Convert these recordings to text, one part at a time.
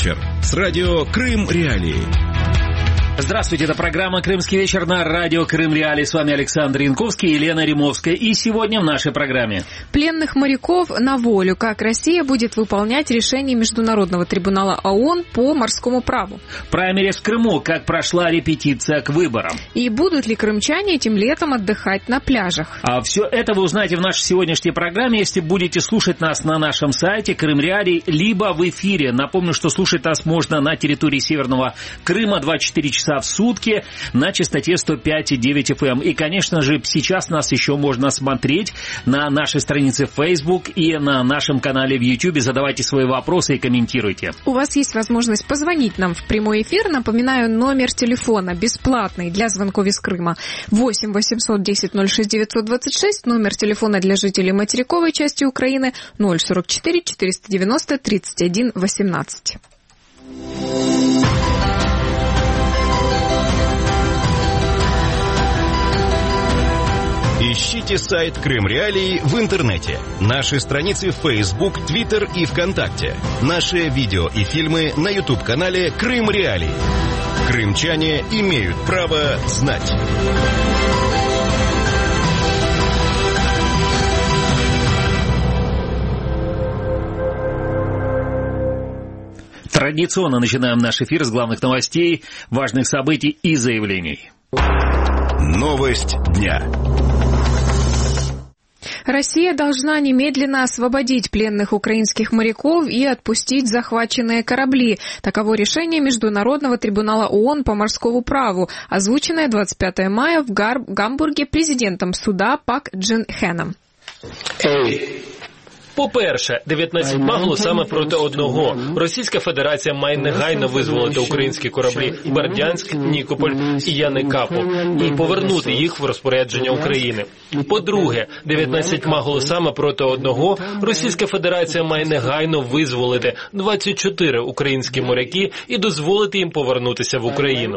вечер» с радио «Крым Реалии». Здравствуйте, это программа «Крымский вечер» на радио «Крым Реалии». С вами Александр Янковский и Елена Римовская. И сегодня в нашей программе пленных моряков на волю. Как Россия будет выполнять решение Международного трибунала ООН по морскому праву. Праймериз в Крыму. Как прошла репетиция к выборам. И будут ли крымчане этим летом отдыхать на пляжах. А все это вы узнаете в нашей сегодняшней программе, если будете слушать нас на нашем сайте «Крым Реалии», либо в эфире. Напомню, что слушать нас можно на территории Северного Крыма 24 часа в сутки на частоте 105,9 FM. И, конечно же, сейчас нас еще можно смотреть на нашей странице в Facebook и на нашем канале в YouTube. Задавайте свои вопросы и комментируйте. У вас есть возможность позвонить нам в прямой эфир. Напоминаю, номер телефона бесплатный для звонков из Крыма 8 800 10 06 926. Номер телефона для жителей материковой части Украины 044 490 31 18. Ищите сайт «Крым Реалии» в интернете, наши страницы в Facebook, Twitter и ВКонтакте, наши видео и фильмы на YouTube-канале «Крым Реалии». Крымчане имеют право знать. Традиционно начинаем наш эфир с главных новостей, важных событий и заявлений. Новость дня. Россия должна немедленно освободить пленных украинских моряков и отпустить захваченные корабли. Таково решение Международного трибунала ООН по морскому праву, озвученное 25 мая в Гамбурге президентом суда Пак Джин Хеном. По-перше, 19 голосами проти одного. Російська Федерація має негайно визволити українські кораблі Бердянськ, Нікополь і Яникапу і повернути їх в розпорядження України. По-друге, 19 голосами проти одного Російська Федерація має негайно визволити 24 українські моряки і дозволити їм повернутися в Україну.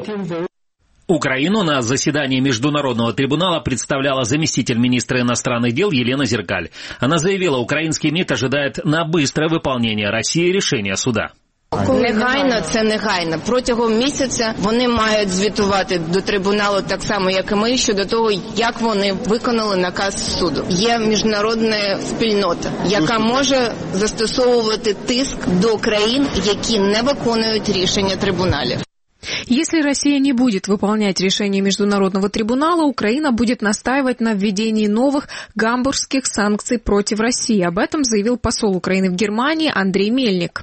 Украину на заседании Международного трибунала представляла заместитель министра иностранных дел Елена Зеркаль. Она заявила, украинский МИД ожидает на быстрое выполнение России решения суда. Негайно – це негайно. Протягом місяця вони мають звітувати до трибуналу так само, як і ми, щодо того, як вони виконали наказ суду. Є міжнародна спільнота, яка може застосовувати тиск до країн, які не виконують рішення трибуналів. Если Россия не будет выполнять решение Международного трибунала, Украина будет настаивать на введении новых гамбургских санкций против России. Об этом заявил посол Украины в Германии Андрей Мельник.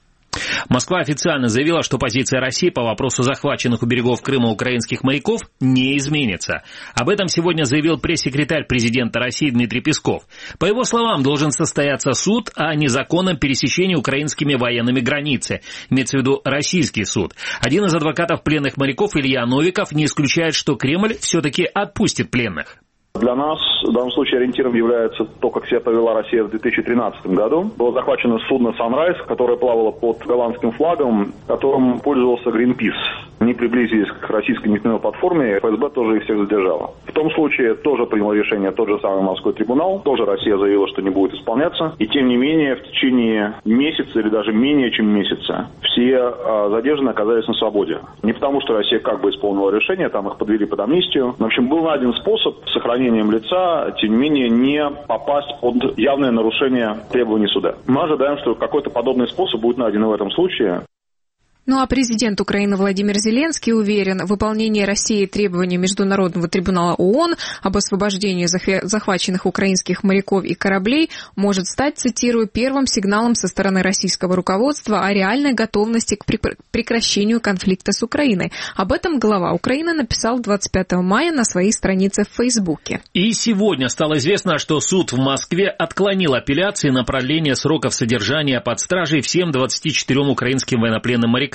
Москва официально заявила, что позиция России по вопросу захваченных у берегов Крыма украинских моряков не изменится. Об этом сегодня заявил пресс-секретарь президента России Дмитрий Песков. По его словам, должен состояться суд о незаконном пересечении украинскими военными границы. Имеется в виду российский суд. Один из адвокатов пленных моряков, Илья Новиков, не исключает, что Кремль все-таки отпустит пленных. Для нас в данном случае ориентиром является то, как себя повела Россия в 2013 году. Было захвачено судно «Санрайз», которое плавало под голландским флагом, которым пользовался Greenpeace. Они приблизились к российской нефтяной платформе, ФСБ тоже их всех задержала. В том случае тоже принял решение тот же самый морской трибунал. Тоже Россия заявила, что не будет исполняться. И тем не менее, в течение месяца или даже менее чем месяца все задержанные оказались на свободе. Не потому, что Россия как бы исполнила решение, там их подвели под амнистию. В общем, был найден способ сохранения лица, тем не менее, не попасть под явное нарушение требований суда. Мы ожидаем, что какой-то подобный способ будет найден в этом случае. Ну а президент Украины Владимир Зеленский уверен, выполнение России требований Международного трибунала ООН об освобождении захваченных украинских моряков и кораблей может стать, цитирую, первым сигналом со стороны российского руководства о реальной готовности к прекращению конфликта с Украиной. Об этом глава Украины написал 25 мая на своей странице в Фейсбуке. И сегодня стало известно, что суд в Москве отклонил апелляции на продление сроков содержания под стражей всем 24 украинским военнопленным морякам.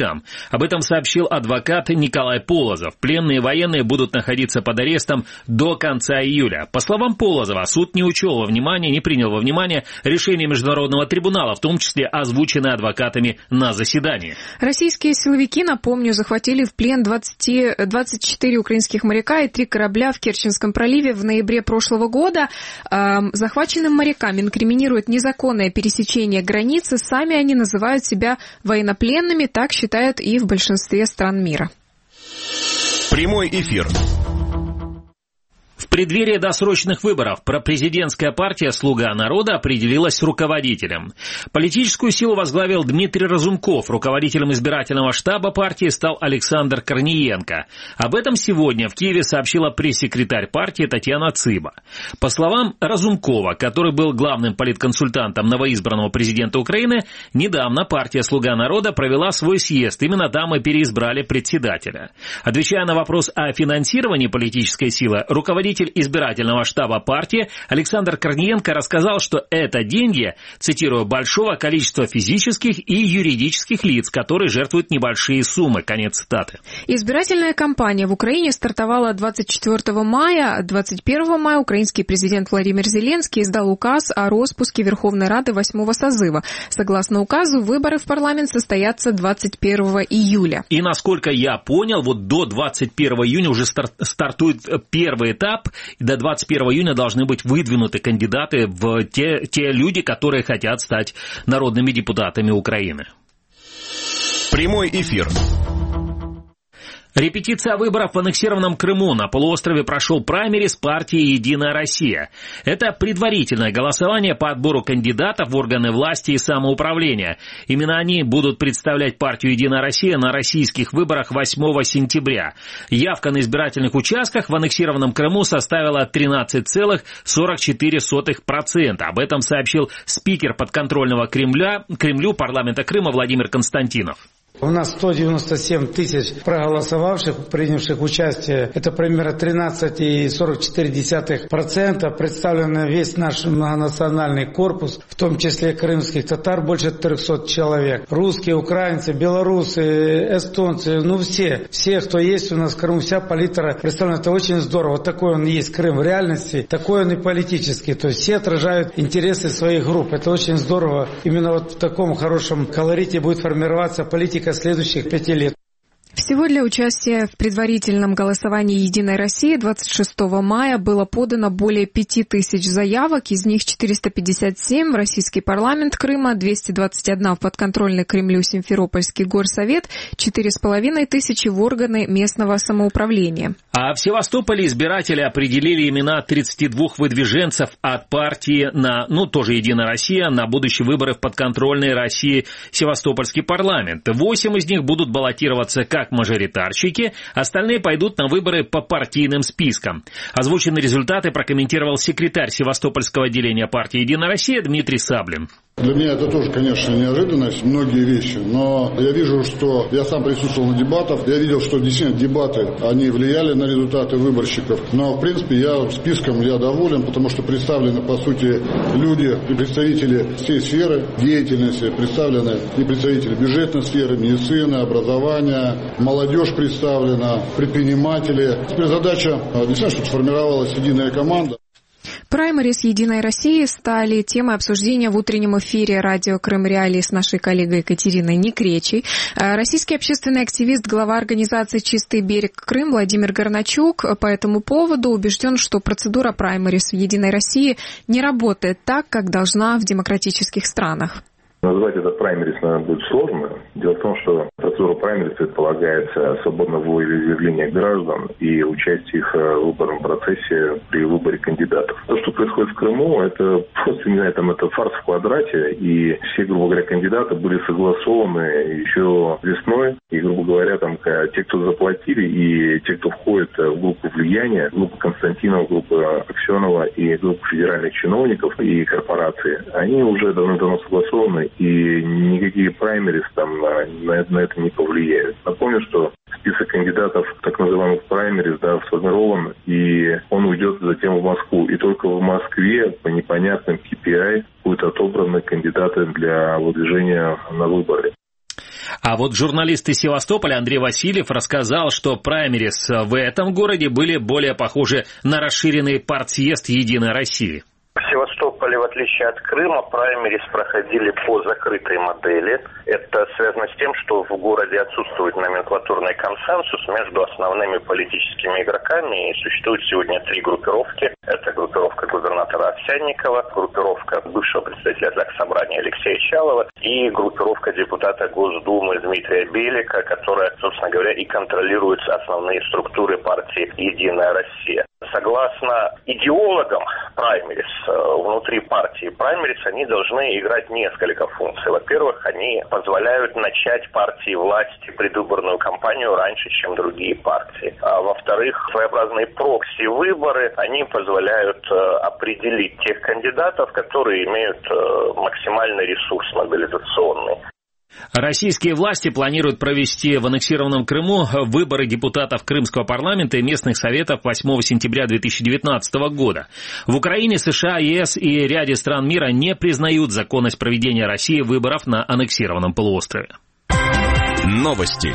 силовикам. Об этом сообщил адвокат Николай Полозов. Пленные военные будут находиться под арестом до конца июля. По словам Полозова, суд не принял во внимание решение Международного трибунала, в том числе озвученное адвокатами на заседании. Российские силовики, напомню, захватили в плен 24 украинских моряка и 3 корабля в Керченском проливе в ноябре прошлого года. Захваченным морякам инкриминируют незаконное пересечение границы. Сами они называют себя военнопленными, так считают и в большинстве стран мира. Прямой эфир. В преддверии досрочных выборов пропрезидентская партия «Слуга народа» определилась с руководителем. Политическую силу возглавил Дмитрий Разумков. Руководителем избирательного штаба партии стал Александр Корниенко. Об этом сегодня в Киеве сообщила пресс-секретарь партии Татьяна Циба. По словам Разумкова, который был главным политконсультантом новоизбранного президента Украины, недавно партия «Слуга народа» провела свой съезд. Именно там и переизбрали председателя. Отвечая на вопрос о финансировании политической силы, руководитель избирательного штаба партии Александр Корниенко рассказал, что это деньги, цитирую, большого количества физических и юридических лиц, которые жертвуют небольшие суммы. Конец цитаты. Избирательная кампания в Украине стартовала 24 мая. 21 мая украинский президент Владимир Зеленский издал указ о распуске Верховной Рады 8-го созыва. Согласно указу, выборы в парламент состоятся 21 июля. И насколько я понял, вот до 21 июня уже стартует первый этап. И до 21 июня должны быть выдвинуты кандидаты в те люди, которые хотят стать народными депутатами Украины. Прямой эфир. Репетиция выборов в аннексированном Крыму. На полуострове прошел праймериз партии «Единая Россия». Это предварительное голосование по отбору кандидатов в органы власти и самоуправления. Именно они будут представлять партию «Единая Россия» на российских выборах 8 сентября. Явка на избирательных участках в аннексированном Крыму составила 13,44%. Об этом сообщил спикер подконтрольного Кремлю парламента Крыма Владимир Константинов. У нас 197 тысяч проголосовавших, принявших участие. Это примерно 13,44%. Представлен весь наш многонациональный корпус, в том числе крымских татар, больше 300 человек. Русские, украинцы, белорусы, эстонцы, все, кто есть у нас в Крыму, вся палитра представлена. Это очень здорово. Вот такой он есть Крым в реальности, такой он и политический. То есть все отражают интересы своих групп. Это очень здорово. Именно вот в таком хорошем колорите будет формироваться политика следующих 5 лет. Всего для участия в предварительном голосовании «Единой России» 26 мая было подано более 5000 заявок, из них 457 в Российский парламент Крыма, 221 в подконтрольный Кремлю Симферопольский горсовет, 4500 в органы местного самоуправления. А в Севастополе избиратели определили имена 32 выдвиженцев от партии тоже «Единая Россия» на будущие выборы в подконтрольной России Севастопольский парламент. 8 из них будут баллотироваться как мажоритарщики, остальные пойдут на выборы по партийным спискам. Озвученные результаты прокомментировал секретарь Севастопольского отделения партии «Единая Россия» Дмитрий Саблин. Для меня это тоже, конечно, неожиданность, многие вещи, но я вижу, что я сам присутствовал на дебатах, я видел, что действительно дебаты, они влияли на результаты выборщиков, но, в принципе, списком я доволен, потому что представлены, по сути, люди и представители всей сферы деятельности, представлены и представители бюджетной сферы, медицины, образования, молодежь представлена, предприниматели. Теперь задача, действительно, чтобы сформировалась единая команда. Праймериз «Единой России» стали темой обсуждения в утреннем эфире радио «Крым Реалии» с нашей коллегой Екатериной Некречей. Российский общественный активист, глава организации «Чистый берег Крым» Владимир Горначук по этому поводу убежден, что процедура праймериз в «Единой России» не работает так, как должна в демократических странах. Назвать это праймериз, наверное, будет сложно. Дело в том, что процедура праймериз предполагает свободное волеизъявление граждан и участие их в выборном процессе при выборе кандидатов. То, что происходит в Крыму, это просто, это фарс в квадрате, и все, грубо говоря, кандидаты были согласованы еще весной, и, грубо говоря, те, кто заплатили, и те, кто входит в группу влияния, группу Константинова, группу Аксенова и группу федеральных чиновников и корпораций, они уже давно согласованы, и никакие праймериз на это не повлияют. Напомню, что список кандидатов, так называемых праймериз, сформирован, и он уйдет затем в Москву. И только в Москве по непонятным KPI будут отобраны кандидаты для выдвижения на выборы. А вот журналист из Севастополя Андрей Васильев рассказал, что праймерис в этом городе были более похожи на расширенный партсъезд «Единой России». В Севастополе, в отличие от Крыма, праймерис проходили по закрытой модели. Это связано с тем, что в городе отсутствует номенклатурный консенсус между основными политическими игроками. И существует сегодня 3 группировки. Это группировка губернатора Овсянникова, группировка бывшего председателя Заксобрания Алексея Чалова и группировка депутата Госдумы Дмитрия Белика, которая, собственно говоря, и контролирует основные структуры партии «Единая Россия». Согласно идеологам праймерис, внутри партии праймерис, они должны играть несколько функций. Во-первых, они позволяют начать партии власти предвыборную кампанию раньше, чем другие партии. А во-вторых, своеобразные прокси-выборы, они позволяют определить тех кандидатов, которые имеют максимальный ресурс мобилизационный. Российские власти планируют провести в аннексированном Крыму выборы депутатов Крымского парламента и местных советов 8 сентября 2019 года. В Украине, США, ЕС и ряде стран мира не признают законность проведения России выборов на аннексированном полуострове. Новости.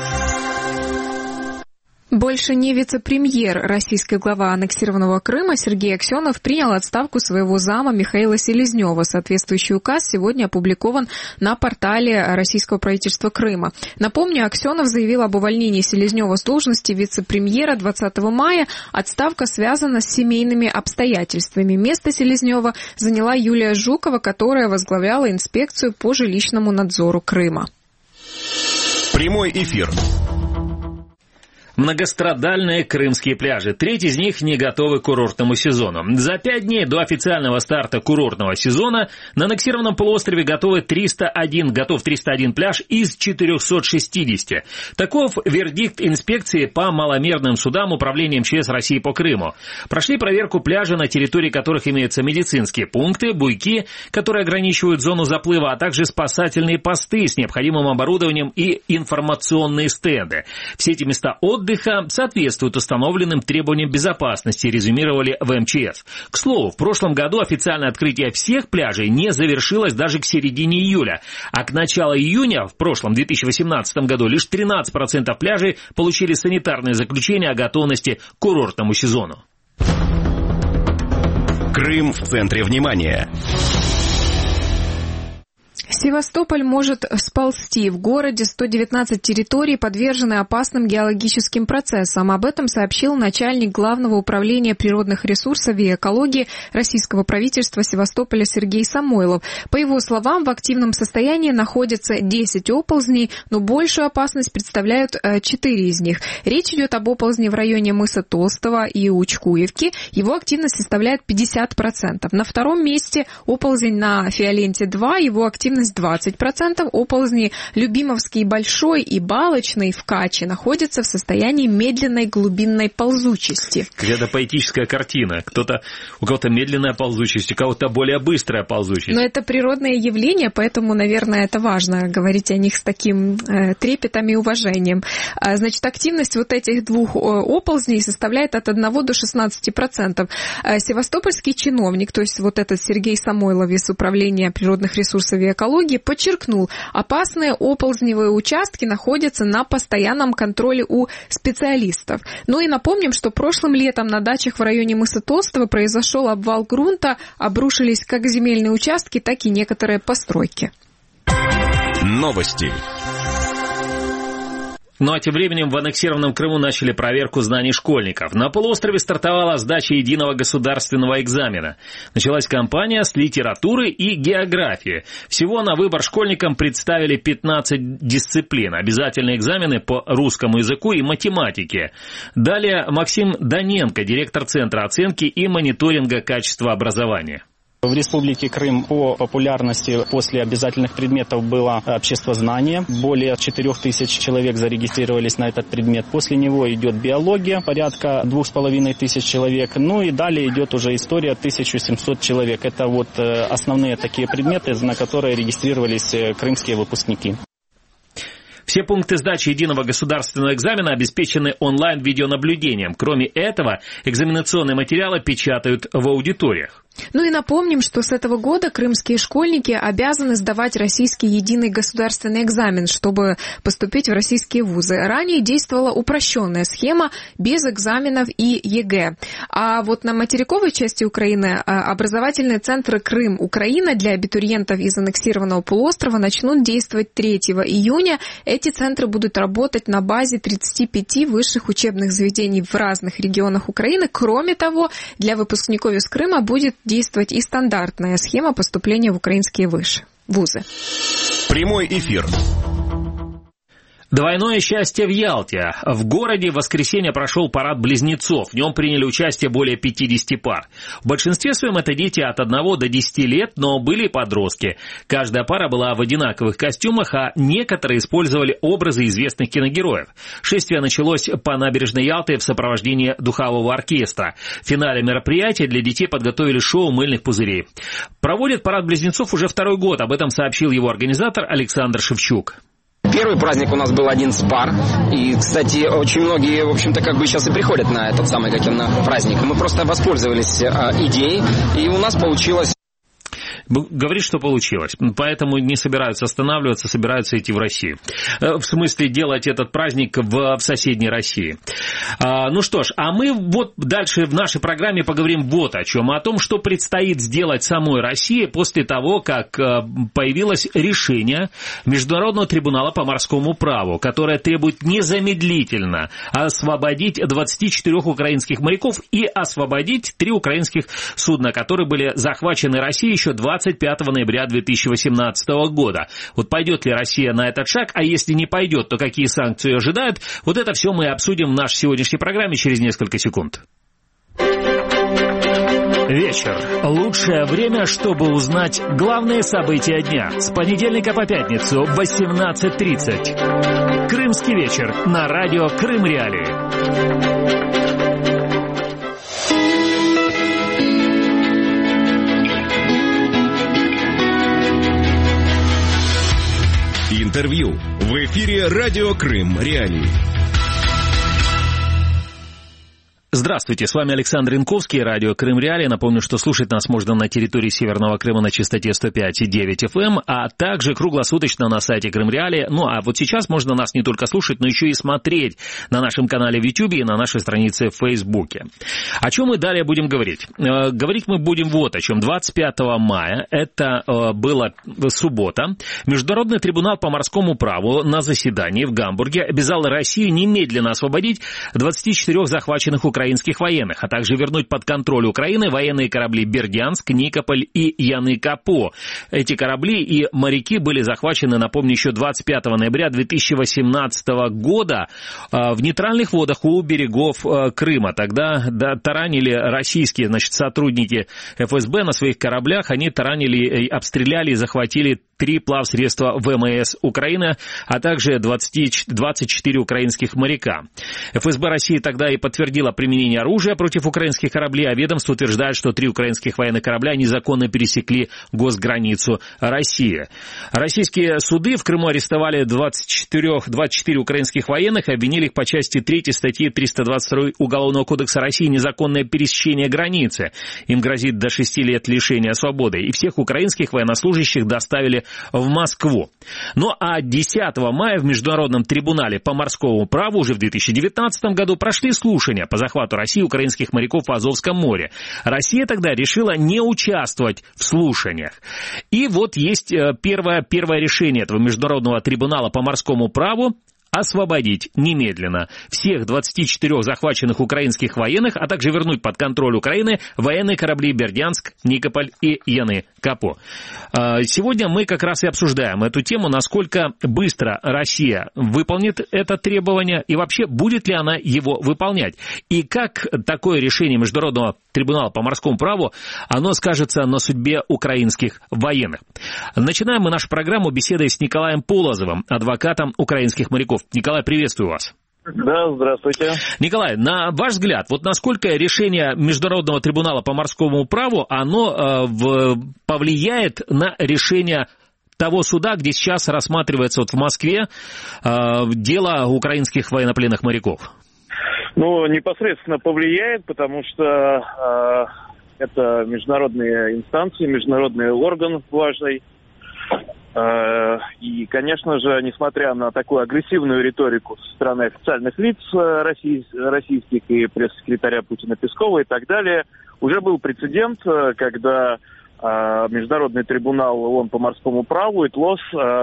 Больше не вице-премьер. Российский глава аннексированного Крыма Сергей Аксенов принял отставку своего зама Михаила Селезнева. Соответствующий указ сегодня опубликован на портале российского правительства Крыма. Напомню, Аксенов заявил об увольнении Селезнева с должности вице-премьера 20 мая. Отставка связана с семейными обстоятельствами. Место Селезнева заняла Юлия Жукова, которая возглавляла инспекцию по жилищному надзору Крыма. Прямой эфир. Многострадальные крымские пляжи. Треть из них не готовы к курортному сезону. За 5 дней до официального старта курортного сезона на аннексированном полуострове готов 301 пляж из 460. Таков вердикт инспекции по маломерным судам Управления МЧС России по Крыму. Прошли проверку пляжа, на территории которых имеются медицинские пункты, буйки, которые ограничивают зону заплыва, а также спасательные посты с необходимым оборудованием и информационные стенды. Все эти места отдыха соответствуют установленным требованиям безопасности, резюмировали в МЧС. К слову, в прошлом году официальное открытие всех пляжей не завершилось даже к середине июля, а к началу июня в прошлом 2018 году лишь 13% пляжей получили санитарное заключение о готовности к курортному сезону. Крым в центре внимания. Севастополь может сползти. В городе 119 территорий подвержены опасным геологическим процессам. Об этом сообщил начальник Главного управления природных ресурсов и экологии российского правительства Севастополя Сергей Самойлов. По его словам, в активном состоянии находятся 10 оползней, но большую опасность представляют 4 из них. Речь идет об оползне в районе мыса Толстого и Учкуевки. Его активность составляет 50%. На втором месте оползень на Фиоленте-2, его активность 20%. Оползни Любимовский Большой и Балочный в Каче находятся в состоянии медленной глубинной ползучести. Какая-то поэтическая картина. У кого-то медленная ползучесть, у кого-то более быстрая ползучесть. Но это природное явление, поэтому, наверное, это важно говорить о них с таким трепетом и уважением. Значит, активность вот этих двух оползней составляет от 1 до 16%. Севастопольский чиновник, то есть вот этот Сергей Самойлов из Управления природных ресурсов и экологии, подчеркнул, опасные оползневые участки находятся на постоянном контроле у специалистов. Ну и напомним, что прошлым летом на дачах в районе мыса Толстого произошел обвал грунта, обрушились как земельные участки, так и некоторые постройки. Новости. Ну а тем временем в аннексированном Крыму начали проверку знаний школьников. На полуострове стартовала сдача единого государственного экзамена. Началась кампания с литературы и географии. Всего на выбор школьникам представили 15 дисциплин. Обязательные экзамены по русскому языку и математике. Далее Максим Доненко, директор Центра оценки и мониторинга качества образования. В Республике Крым по популярности после обязательных предметов было обществознание. Более 4000 человек зарегистрировались на этот предмет. После него идет биология, порядка 2500 человек. Ну и далее идет уже история, 1700 человек. Это вот основные такие предметы, на которые регистрировались крымские выпускники. Все пункты сдачи единого государственного экзамена обеспечены онлайн-видеонаблюдением. Кроме этого, экзаменационные материалы печатают в аудиториях. Ну и напомним, что с этого года крымские школьники обязаны сдавать российский единый государственный экзамен, чтобы поступить в российские вузы. Ранее действовала упрощенная схема без экзаменов и ЕГЭ. А вот на материковой части Украины образовательные центры «Крым-Украина» для абитуриентов из аннексированного полуострова начнут действовать 3 июня. Эти центры будут работать на базе 35 высших учебных заведений в разных регионах Украины. Кроме того, для выпускников из Крыма будет действовать и стандартная схема поступления в украинские вузы. Прямой эфир. Двойное счастье в Ялте. В городе в воскресенье прошел парад близнецов. В нем приняли участие более 50 пар. В большинстве своем это дети от 1 до 10 лет, но были и подростки. Каждая пара была в одинаковых костюмах, а некоторые использовали образы известных киногероев. Шествие началось по набережной Ялты в сопровождении духового оркестра. В финале мероприятия для детей подготовили шоу мыльных пузырей. Проводит парад близнецов уже 2-й год. Об этом сообщил его организатор Александр Шевчук. Первый праздник у нас был 11 пар, и, кстати, очень многие, в общем-то, как бы сейчас и приходят на этот самый, как на праздник. Мы просто воспользовались идеей, и у нас получилось... Говорит, что получилось. Поэтому не собираются останавливаться, собираются идти в Россию. В смысле, делать этот праздник в соседней России. Ну что ж, а мы вот дальше в нашей программе поговорим вот о чем. О том, что предстоит сделать самой России после того, как появилось решение Международного трибунала по морскому праву, которое требует незамедлительно освободить 24 украинских моряков и освободить 3 украинских судна, которые были захвачены Россией еще 25 ноября 2018 года. Вот пойдет ли Россия на этот шаг, а если не пойдет, то какие санкции ожидают? Вот это все мы обсудим в нашей сегодняшней программе через несколько секунд. Вечер. Лучшее время, чтобы узнать главные события дня. С понедельника по пятницу в 18:30. Крымский вечер на радио Крым Реалии. Интервью. В эфире радио Крым Реалии. Здравствуйте, с вами Александр Янковский, радио Крым Реалии. Напомню, что слушать нас можно на территории Северного Крыма на частоте 105,9 FM, а также круглосуточно на сайте Крым Реалии. Ну а вот сейчас можно нас не только слушать, но еще и смотреть на нашем канале в YouTube и на нашей странице в Фейсбуке. О чем мы далее будем говорить? Говорить мы будем вот о чем. 25 мая, это была суббота, Международный трибунал по морскому праву на заседании в Гамбурге обязал Россию немедленно освободить 24 захваченных украинских военных, а также вернуть под контроль Украины военные корабли «Бердянск», «Никополь» и «Яны Капо». Эти корабли и моряки были захвачены, напомню, еще 25 ноября 2018 года в нейтральных водах у берегов Крыма. Тогда таранили российские, сотрудники ФСБ на своих кораблях, они таранили, обстреляли и захватили 3 плавсредства ВМС Украины, а также 24 украинских моряка. ФСБ России тогда и подтвердила применение оружия против украинских кораблей, а ведомство утверждает, что 3 украинских военных корабля незаконно пересекли госграницу России. Российские суды в Крыму арестовали 24 украинских военных и обвинили их по части 3 статьи 322 Уголовного кодекса России «Незаконное пересечение границы». Им грозит до 6 лет лишения свободы. И всех украинских военнослужащих доставили в Москву. Ну а 10 мая в Международном трибунале по морскому праву уже в 2019 году прошли слушания по захвату России украинских моряков в Азовском море. Россия тогда решила не участвовать в слушаниях. И вот есть первое решение этого Международного трибунала по морскому праву: освободить немедленно всех 24 захваченных украинских военных, а также вернуть под контроль Украины военные корабли «Бердянск», «Никополь» и «Яны Капо». Сегодня мы как раз и обсуждаем эту тему, насколько быстро Россия выполнит это требование и вообще будет ли она его выполнять. И как такое решение Международного трибунала по морскому праву, оно скажется на судьбе украинских военных. Начинаем мы нашу программу беседой с Николаем Полозовым, адвокатом украинских моряков. Николай, приветствую вас. Да, здравствуйте. Николай, на ваш взгляд, вот насколько решение Международного трибунала по морскому праву, оно повлияет на решение того суда, где сейчас рассматривается вот в Москве дело украинских военнопленных моряков? Ну, непосредственно повлияет, потому что Это международные инстанции, международный орган важный. И, конечно же, несмотря на такую агрессивную риторику со стороны официальных лиц российских и пресс-секретаря Путина Пескова и так далее, уже был прецедент, когда Международный трибунал ООН по морскому праву, ИТЛОС,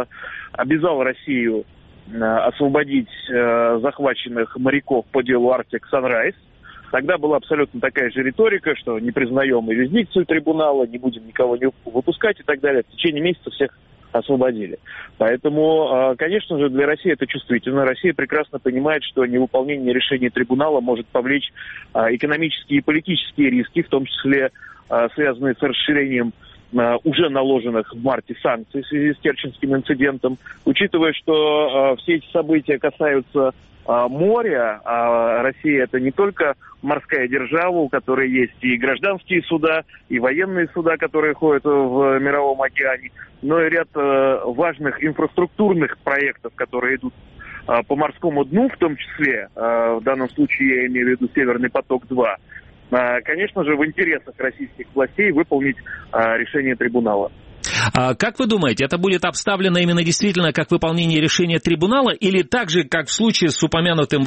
обязал Россию освободить захваченных моряков по делу Arctic Sunrise. Тогда была абсолютно такая же риторика, что не признаем юрисдикцию трибунала, не будем никого не выпускать и так далее. В течение месяца всех освободили. Поэтому, конечно же, для России это чувствительно. Россия прекрасно понимает, что невыполнение решений трибунала может повлечь экономические и политические риски, в том числе связанные с расширением уже наложенных в марте санкций в связи с Керченским инцидентом. Учитывая, что все эти события касаются моря, а Россия это не только морская держава, у которой есть и гражданские суда, и военные суда, которые ходят в Мировом океане, но и ряд важных инфраструктурных проектов, которые идут по морскому дну, в том числе, в данном случае я имею в виду Северный поток-2, конечно же, в интересах российских властей выполнить решение трибунала. Как вы думаете, это будет обставлено именно действительно как выполнение решения трибунала, или так же, как в случае с упомянутым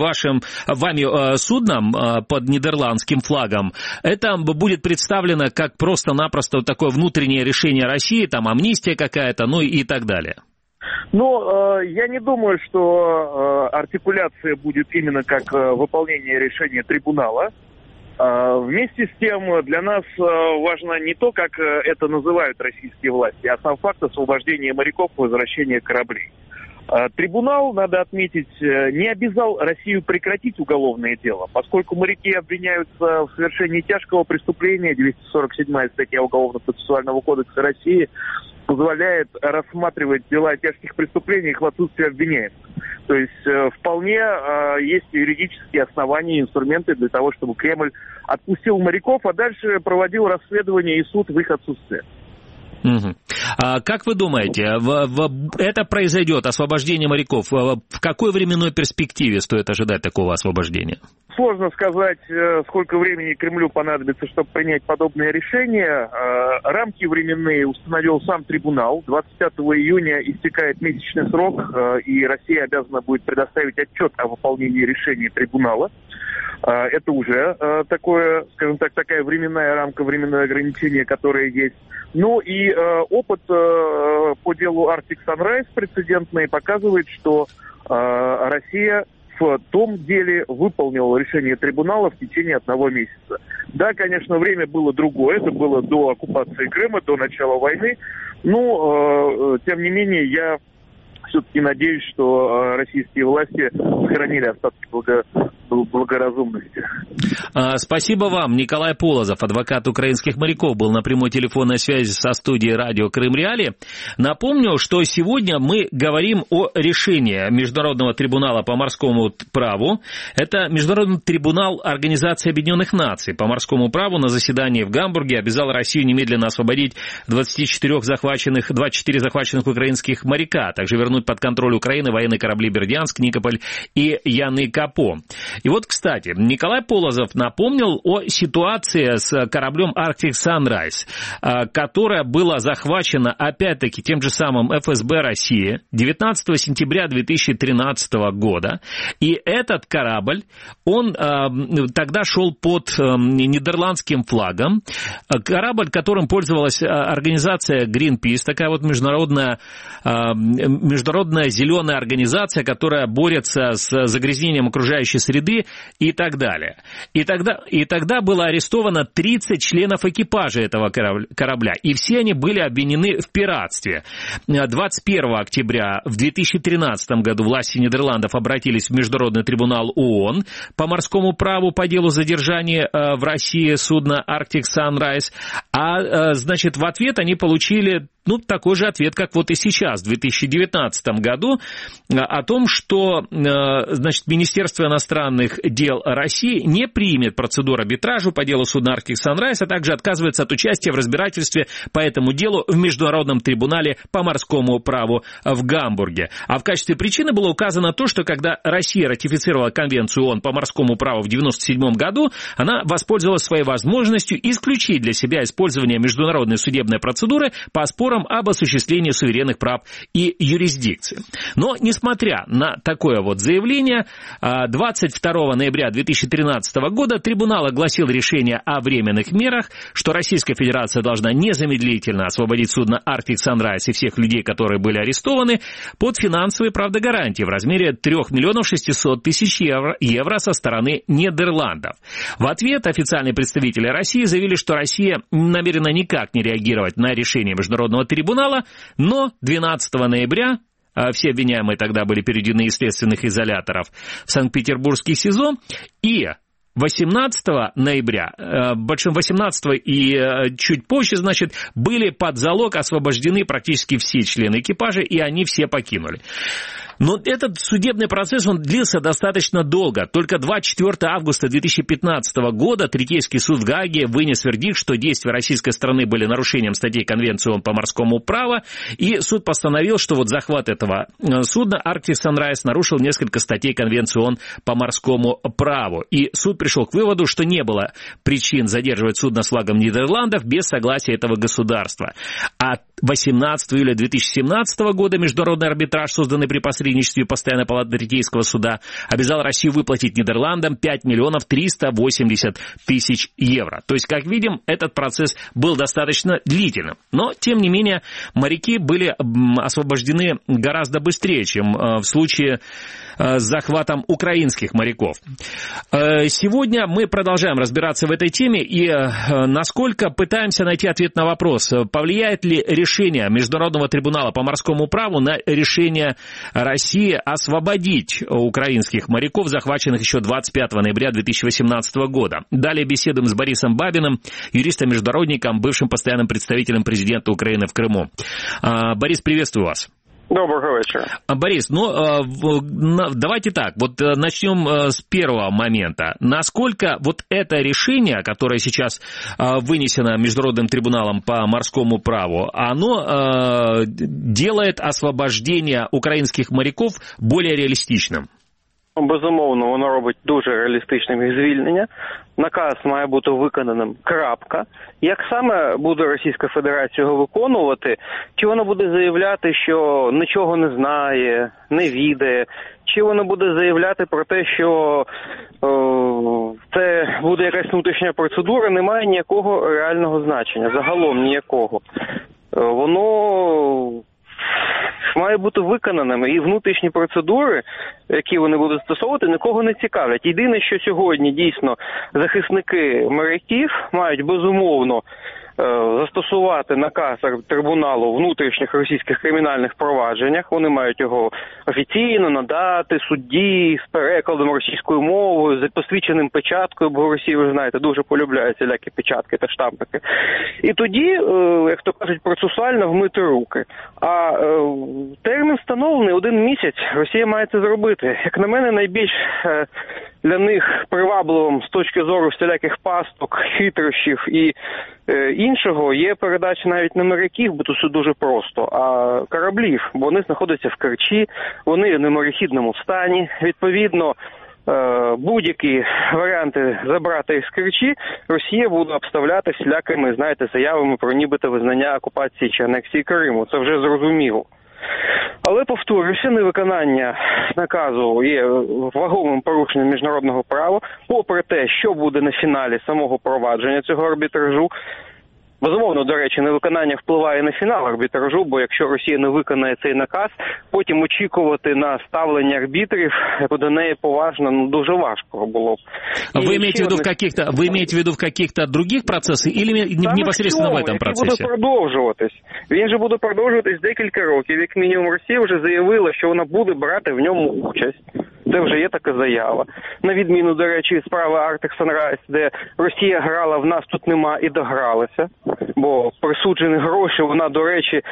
вами судном под нидерландским флагом, это будет представлено как просто-напросто такое внутреннее решение России, там амнистия какая-то, ну и так далее? Ну, я не думаю, что артикуляция будет именно как выполнение решения трибунала. Вместе с тем для нас важно не то, как это называют российские власти, а сам факт освобождения моряков и возвращения кораблей. Трибунал, надо отметить, не обязал Россию прекратить уголовное дело, поскольку моряки обвиняются в совершении тяжкого преступления. 247-я статья Уголовно-процессуального кодекса России позволяет рассматривать дела о тяжких преступлениях в отсутствии обвиняемых. То есть вполне есть юридические основания и инструменты для того, чтобы Кремль отпустил моряков, а дальше проводил расследование и суд в их отсутствие. Угу. Как вы думаете, это произойдет, освобождение моряков, в какой временной перспективе стоит ожидать такого освобождения? Сложно сказать, сколько времени Кремлю понадобится, чтобы принять подобное решение. Рамки временные установил сам трибунал. 25 июня истекает месячный срок, и Россия обязана будет предоставить отчет о выполнении решения трибунала. Это уже такое, скажем так, такая временная рамка, временное ограничение, которое есть. Ну и опыт по делу Arctic Sunrise прецедентный показывает, что Россия в том деле выполнила решение трибунала в течение 1 месяца. Да, конечно, время было другое, это было до оккупации Крыма, до начала войны, но, тем не менее, я все-таки надеюсь, что российские власти сохранили остатки благоразумности. Спасибо вам. Николай Полозов, адвокат украинских моряков, был на прямой телефонной связи со студией радио Крым-Реалии. Напомню, что сегодня мы говорим о решении Международного трибунала по морскому праву. Это Международный трибунал Организации Объединенных Наций по морскому праву на заседании в Гамбурге обязал Россию немедленно освободить 24 захваченных украинских моряка, а также вернуть под контроль Украины военные корабли «Бердянск», «Никополь» и «Яны Капо». И вот, кстати, Николай Полозов напомнил о ситуации с кораблем Arctic Sunrise, которая была захвачена, опять-таки, тем же самым ФСБ России 19 сентября 2013 года. И этот корабль, он тогда шел под нидерландским флагом. Корабль, которым пользовалась организация Greenpeace, такая вот международная зеленая организация, которая борется с загрязнением окружающей среды и так далее. И тогда было арестовано 30 членов экипажа этого корабля, и все они были обвинены в пиратстве. 21 октября в 2013 году власти Нидерландов обратились в Международный трибунал ООН по морскому праву по делу задержания в России судна Arctic Sunrise, значит, в ответ они получили такой же ответ, как вот и сейчас, в 2019 2015 году о том, что, значит, Министерство иностранных дел России не примет процедуру арбитража по делу судна Arctic Sunrise, а также отказывается от участия в разбирательстве по этому делу в Международном трибунале по морскому праву в Гамбурге. А в качестве причины было указано то, что когда Россия ратифицировала Конвенцию ООН по морскому праву в 1997 году, она воспользовалась своей возможностью исключить для себя использование международной судебной процедуры по спорам об осуществлении суверенных прав и юрисдикции. Но, несмотря на такое вот заявление, 22 ноября 2013 года трибунал огласил решение о временных мерах, что Российская Федерация должна незамедлительно освободить судно Arctic Sunrise и всех людей, которые были арестованы, под финансовые, правда, гарантии в размере 3 600 000 евро со стороны Нидерландов. В ответ официальные представители России заявили, что Россия намерена никак не реагировать на решение Международного трибунала, но 12 ноября все обвиняемые тогда были переведены из следственных изоляторов в Санкт-Петербургский СИЗО, и 18 ноября, 18 и чуть позже, значит, были под залог освобождены практически все члены экипажа, и они все покинули. Но этот судебный процесс, он длился достаточно долго. Только 24 августа 2015 года Третейский суд в Гааге вынес вердикт, что действия российской стороны были нарушением статей Конвенции ООН по морскому праву, и суд постановил, что вот захват этого судна Arctic Sunrise нарушил несколько статей Конвенции ООН по морскому праву. И суд пришел к выводу, что не было причин задерживать судно с флагом Нидерландов без согласия этого государства. А 18 июля 2017 года международный арбитраж, созданный при посредничестве Постоянной палаты Третейского суда, обязал Россию выплатить Нидерландам 5 380 000 евро. То есть, как видим, этот процесс был достаточно длительным. Но, тем не менее, моряки были освобождены гораздо быстрее, чем в случае с захватом украинских моряков. Сегодня мы продолжаем разбираться в этой теме и насколько пытаемся найти ответ на вопрос, повлияет ли решение Международного трибунала по морскому праву на решение России освободить украинских моряков, захваченных еще 25 ноября 2018 года. Далее беседуем с Борисом Бабиным, юристом-международником, бывшим постоянным представителем президента Украины в Крыму. Борис, приветствую вас. Доброго вечера. Борис, давайте так, вот начнем с первого момента. Насколько вот это решение, которое сейчас вынесено Международным трибуналом по морскому праву, оно делает освобождение українських моряків более реалістичним? Безумовно, воно робить дуже реалістичним їх звільнення. Наказ має бути виконаним, крапка. Як саме буде Російська Федерація його виконувати? Чи вона буде заявляти, що нічого не знає, не відає? Чи вона буде заявляти про те, що це буде якась внутрішня процедура? Немає ніякого реального значення, загалом ніякого. Воно має бути виконаними, і внутрішні процедури, які вони будуть застосовувати, нікого не цікавлять. Єдине, що сьогодні дійсно захисники моряків мають безумовно застосувати наказ трибуналу в внутрішніх російських кримінальних провадженнях. Вони мають його офіційно надати судді з перекладом російською мовою, з посвідченим печаткою, бо в Росії, ви знаєте, дуже полюбляють всілякі печатки та штампики. І тоді, як то кажуть, процесуально вмити руки. А термін встановлений 1 місяць, Росія має це зробити. Як на мене, найбільш для них привабливим з точки зору всіляких пасток, хитрощів і іншого є передача навіть не моряків, бо тут все дуже просто, а кораблів, бо вони знаходяться в Керчі, вони в неморехідному стані. Відповідно, будь-які варіанти забрати їх з Керчі Росія буде обставляти всілякими, знаєте, заявами про нібито визнання окупації чи анексії Криму. Це вже зрозуміло. Але, повторюся, невиконання наказу є вагомим порушенням міжнародного права, попри те, що буде на фіналі самого провадження цього арбітражу. Безумовно, до речі, невиконання впливає на фінал арбітражу, бо якщо Росія не виконає цей наказ, потім очікувати на ставлення арбітрів до неї поважно, дуже важко було б. Вы имеете в виду в каких-то других процессах или непосредственно в этом процессе? Буде продовжуватись. Він же буде продовжуватись декілька років. Як мінімум, Росія вже заявила, що вона буде брати в ньому участь. Це вже є така заява. На відміну, до речі, справи Arctic Sunrise, де Росія грала, в нас тут нема і догралася. Бо присуджені гроші вона, до речі,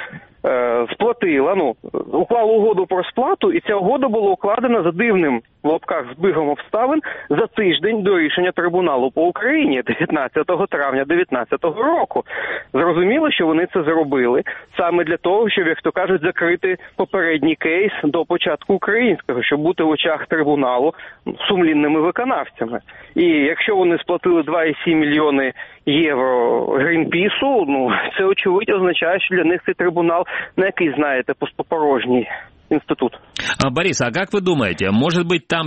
сплатила, уклала угоду про сплату, і ця угода була укладена за дивним, в лапках, збігом обставин за тиждень до рішення трибуналу по Україні 19 травня 2019 року. Зрозуміло, що вони це зробили саме для того, щоб, як то кажуть, закрити попередній кейс до початку українського, щоб бути в очах трибуналу сумлінними виконавцями. І якщо вони сплатили 2,7 мільйони євро Грінпісу, це очевидно означає, що для них цей трибунал не якийсь, знаєте, пустопорожній институт. Борис, а как вы думаете, может быть, там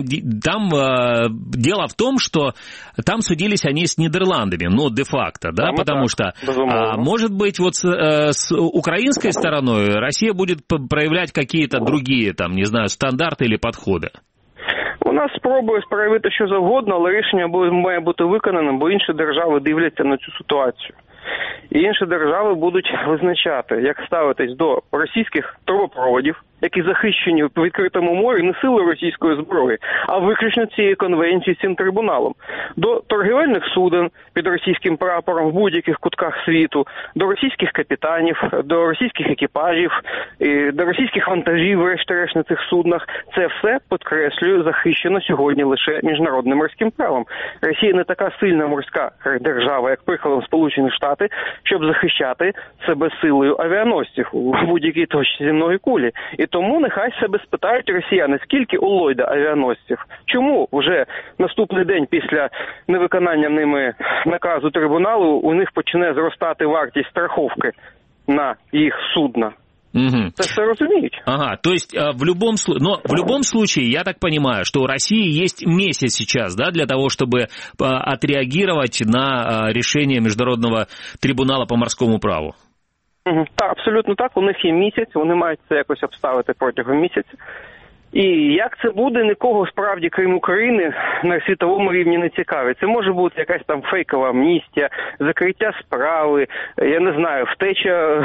дело в том, что там судились они с Нидерландами, де-факто, да, потому что, может быть, вот с украинской стороной Россия будет проявлять какие-то другие, стандарты или подходы? У нас спробує проявити що завгодно, але рішення має бути виконаним, бо інші держави дивляться на цю ситуацію. І інші держави будуть визначати, як ставитись до російських трубопроводів, які захищені в відкритому морі не силою російської зброї, а виключно цією конвенцією, цим трибуналом. До торгівельних суден під російським прапором в будь-яких кутках світу, до російських капітанів, до російських екіпажів, і до російських вантажів, врешті-решт, на цих суднах. Це все, підкреслюю, захищено сьогодні лише міжнародним морським правом. Росія не така сильна морська держава, як прикладом Сполучені Штати, щоб захищати себе силою авіаносців у будь-якій точці земної кулі. І тому нехай себе спитають росіяни, скільки у Ллойда авіаносців. Чому вже наступний день після невиконання ними наказу трибуналу у них почне зростати вартість страховки на їх судна? Угу. Это все разумеют. Ага, то есть в любом случае, я так понимаю, что у России есть месяц сейчас, да, для того, чтобы отреагировать на решение Международного трибунала по морскому праву. Так, абсолютно так. У них є місяць, вони мають це якось обставити протягом місяця. І як це буде, нікого справді, крім України, на світовому рівні не цікавить. Це може бути якась там фейкова амністія, закриття справи, я не знаю, втеча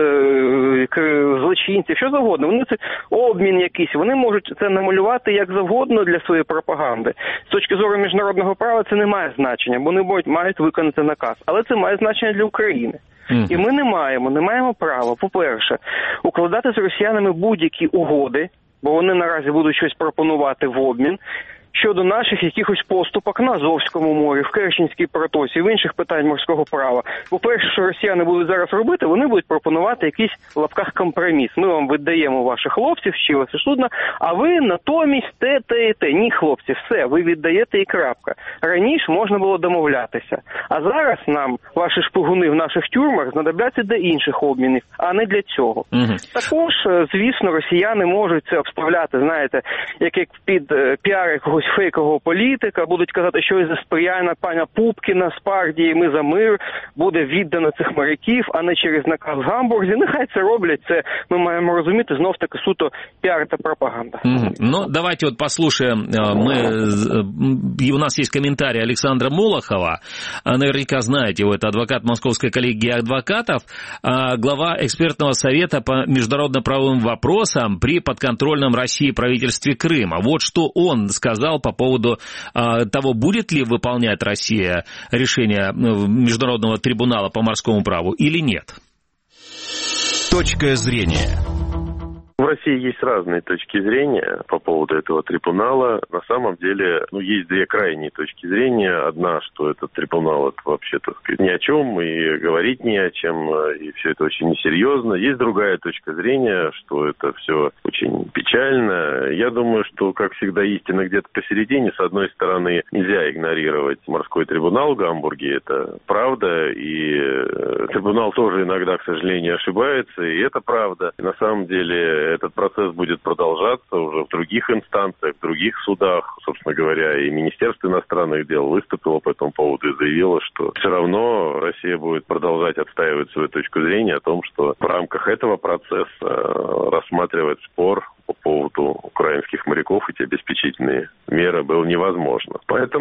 злочинців, що завгодно. Вони це обмін якийсь, вони можуть це намалювати як завгодно для своєї пропаганди. З точки зору міжнародного права це не має значення, бо вони мають виконати наказ. Але це має значення для України. І ми не маємо права, по-перше, укладати з росіянами будь-які угоди, бо вони наразі будуть щось пропонувати в обмін, щодо наших якихось поступок на Азовському морі, в Керченській протоці, в інших питань морського права. По-перше, що росіяни будуть зараз робити, вони будуть пропонувати якийсь в лапках компроміс. Ми вам віддаємо ваших хлопців, чи ваші судна, а ви натомість те і те. Ні, хлопці, все, ви віддаєте і крапка. Раніше можна було домовлятися. А зараз нам ваші шпигуни в наших тюрмах знадобляться для інших обмінів, а не для цього. Також, звісно, росіяни можуть це обставляти, знаєте, як під піар якогось фейкового політика, будуть казати, що із-за сприяння пана Пупкіна з партії «Ми за мир» буде віддано цих моряків, а не через наказ в Гамбурзі. Нехай це роблять, це ми маємо розуміти, знов-таки суто піар та пропаганда. Ну, давайте вот послушаем, у нас есть комментарий Александра Молохова, наверняка знаете его, это адвокат Московской коллегии адвокатов, глава экспертного совета по международно-правовым вопросам при подконтрольном России правительстве Крыма. Вот что он сказал по поводу того, будет ли выполнять Россия решение Международного трибунала по морскому праву или нет. Точка зрения. В России есть разные точки зрения по поводу этого трибунала. На самом деле, есть две крайние точки зрения. Одна, что этот трибунал, это вообще, так сказать, ни о чем, и говорить ни о чем, и все это очень несерьезно. Есть другая точка зрения, что это все очень печально. Я думаю, что, как всегда, истина где-то посередине. С одной стороны, нельзя игнорировать морской трибунал в Гамбурге, это правда, и трибунал тоже иногда, к сожалению, ошибается, и это правда. И на самом деле этот процесс будет продолжаться уже в других инстанциях, в других судах. Собственно говоря, и Министерство иностранных дел выступило по этому поводу и заявило, что все равно Россия будет продолжать отстаивать свою точку зрения о том, что в рамках этого процесса рассматривать спор по поводу украинских моряков, эти обеспечительные меры, было невозможно.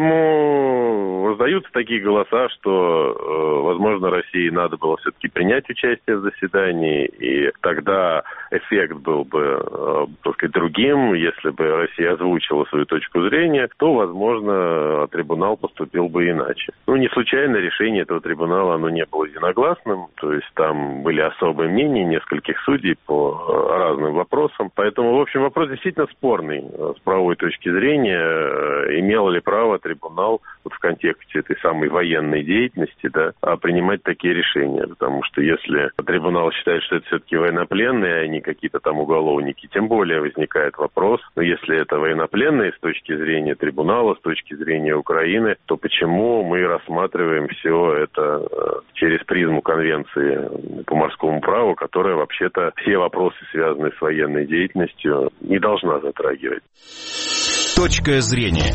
Поэтому раздаются такие голоса, что, возможно, России надо было все-таки принять участие в заседании, и тогда эффект был бы, так сказать, другим. Если бы Россия озвучила свою точку зрения, то, возможно, трибунал поступил бы иначе. Не случайно решение этого трибунала, оно не было единогласным, то есть там были особые мнения нескольких судей по разным вопросам. Поэтому, в общем, вопрос действительно спорный с правовой точки зрения. Имел ли право трибунал в контексте этой самой военной деятельности, принимать такие решения? Потому что если трибунал считает, что это все-таки военнопленные, а не какие-то там уголовники, тем более возникает вопрос, если это военнопленные с точки зрения трибунала, с точки зрения Украины, то почему мы рассматриваем все это через призму конвенции по морскому праву, которая вообще-то все вопросы, связанные с военной деятельностью, не должна затрагивать. Точка зрения.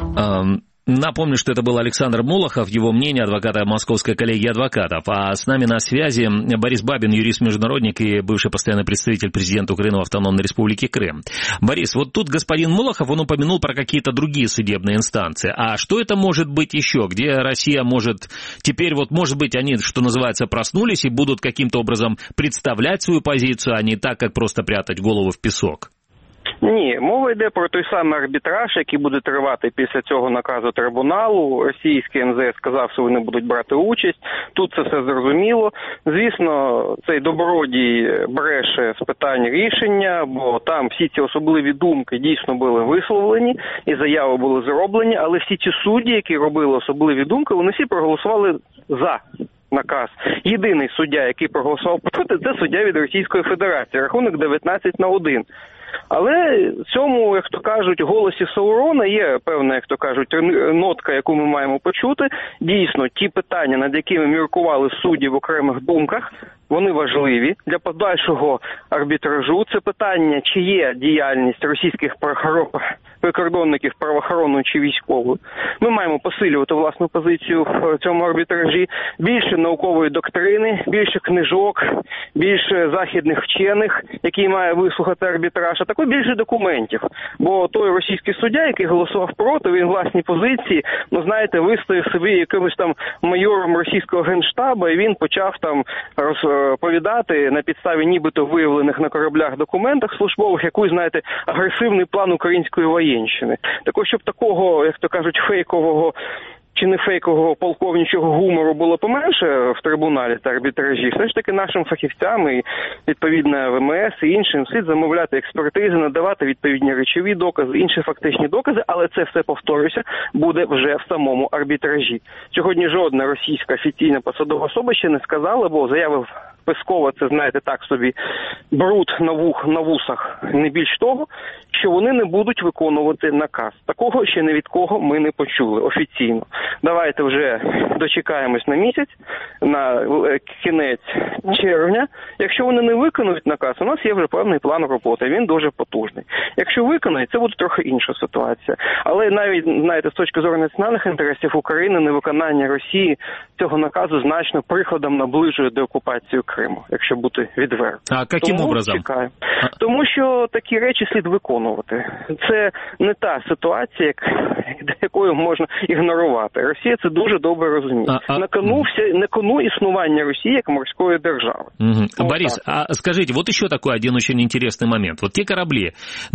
Напомню, что это был Александр Молохов, его мнение, адвоката Московской коллегии адвокатов. А с нами на связи Борис Бабин, юрист-международник и бывший постоянный представитель президента Украины в Автономной Республике Крым. Борис, вот тут господин Молохов, он упомянул про какие-то другие судебные инстанции. А что это может быть еще? Где Россия может... Теперь вот, может быть, они, что называется, проснулись и будут каким-то образом представлять свою позицию, а не так, как просто прятать голову в пісок? Ні, мова йде про той самий арбітраж, який буде тривати після цього наказу трибуналу. Російський МЗС сказав, що вони будуть брати участь. Тут це все зрозуміло. Звісно, цей добродій бреше з питань рішення, бо там всі ці особливі думки дійсно були висловлені і заяви були зроблені, але всі ці судді, які робили особливі думки, вони всі проголосували за наказ. Єдиний суддя, який проголосував проти, це суддя від Російської Федерації. Рахунок 19-1. Але в цьому, як то кажуть, голосі Саурона є певна, як то кажуть, нотка, яку ми маємо почути. Дійсно, ті питання, над якими міркували судді в окремих думках, вони важливі для подальшого арбітражу. Це питання, чи є діяльність російських прикордонників правоохоронною чи військовою. Ми маємо посилювати власну позицію в цьому арбітражі. Більше наукової доктрини, більше книжок, більше західних вчених, які має вислухати арбітраж, а також більше документів. Бо той російський суддя, який голосував проти, він власні позиції, знаєте, виставив собі якимось там майором російського генштабу, і він почав там розповідати на підставі нібито виявлених на кораблях документах службових якийсь, знаєте, агресивний план української воєнщини. Також, щоб такого, як то кажуть, фейкового чи не фейкового полковничого гумору було поменше в трибуналі та арбітражі, все ж таки нашим фахівцям і відповідно ВМС і іншим слід замовляти експертизи, надавати відповідні речові докази, інші фактичні докази, але це все, повторюся, буде вже в самому арбітражі. Сьогодні жодна російська офіційна посадова особа ще не сказала, бо заяви Пескова, це, знаєте, так собі, бруд на вусах, не більш того, що вони не будуть виконувати наказ. Такого ще ні від кого ми не почули офіційно. Давайте вже дочекаємось на місяць, на кінець червня. Якщо вони не виконують наказ, у нас є вже певний план роботи, він дуже потужний. Якщо виконують, це буде трохи інша ситуація. Але навіть, знаєте, з точки зору національних інтересів України, невиконання Росії цього наказу значно прикладом наближує до окупації Криму, якщо бути відверто. А яким образом? Чекаю. Тому що такі речі слід виконувати. Це не та ситуація, якою можна ігнорувати. Росія це дуже добре розуміє. На кону існування Росії как морской державы. Вот Борис, так. А скажите, вот еще такой один очень интересный момент. Вот те корабли,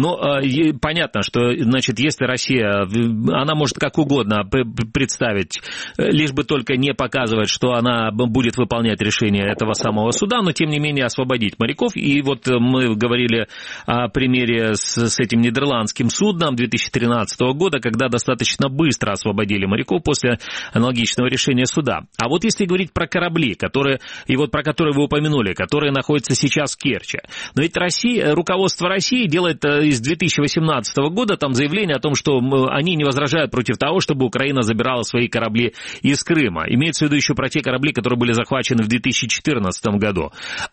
понятно, что, значит, если Россия, она может как угодно представить, лишь бы только не показывать, что она будет выполнять решение этого самого суда, но, тем не менее, освободить моряков. И вот мы говорили о примере с этим нидерландским судном 2013 года, когда достаточно быстро освободили моряков после аналогичного решения суда. А вот если говорить про корабли, про которые вы упомянули, которые находятся сейчас в Керчи. Но ведь руководство России делает из 2018 года там заявление о том, что они не возражают против того, чтобы Украина забирала свои корабли из Крыма. Имеется в виду еще про те корабли, которые были захвачены в 2014 году.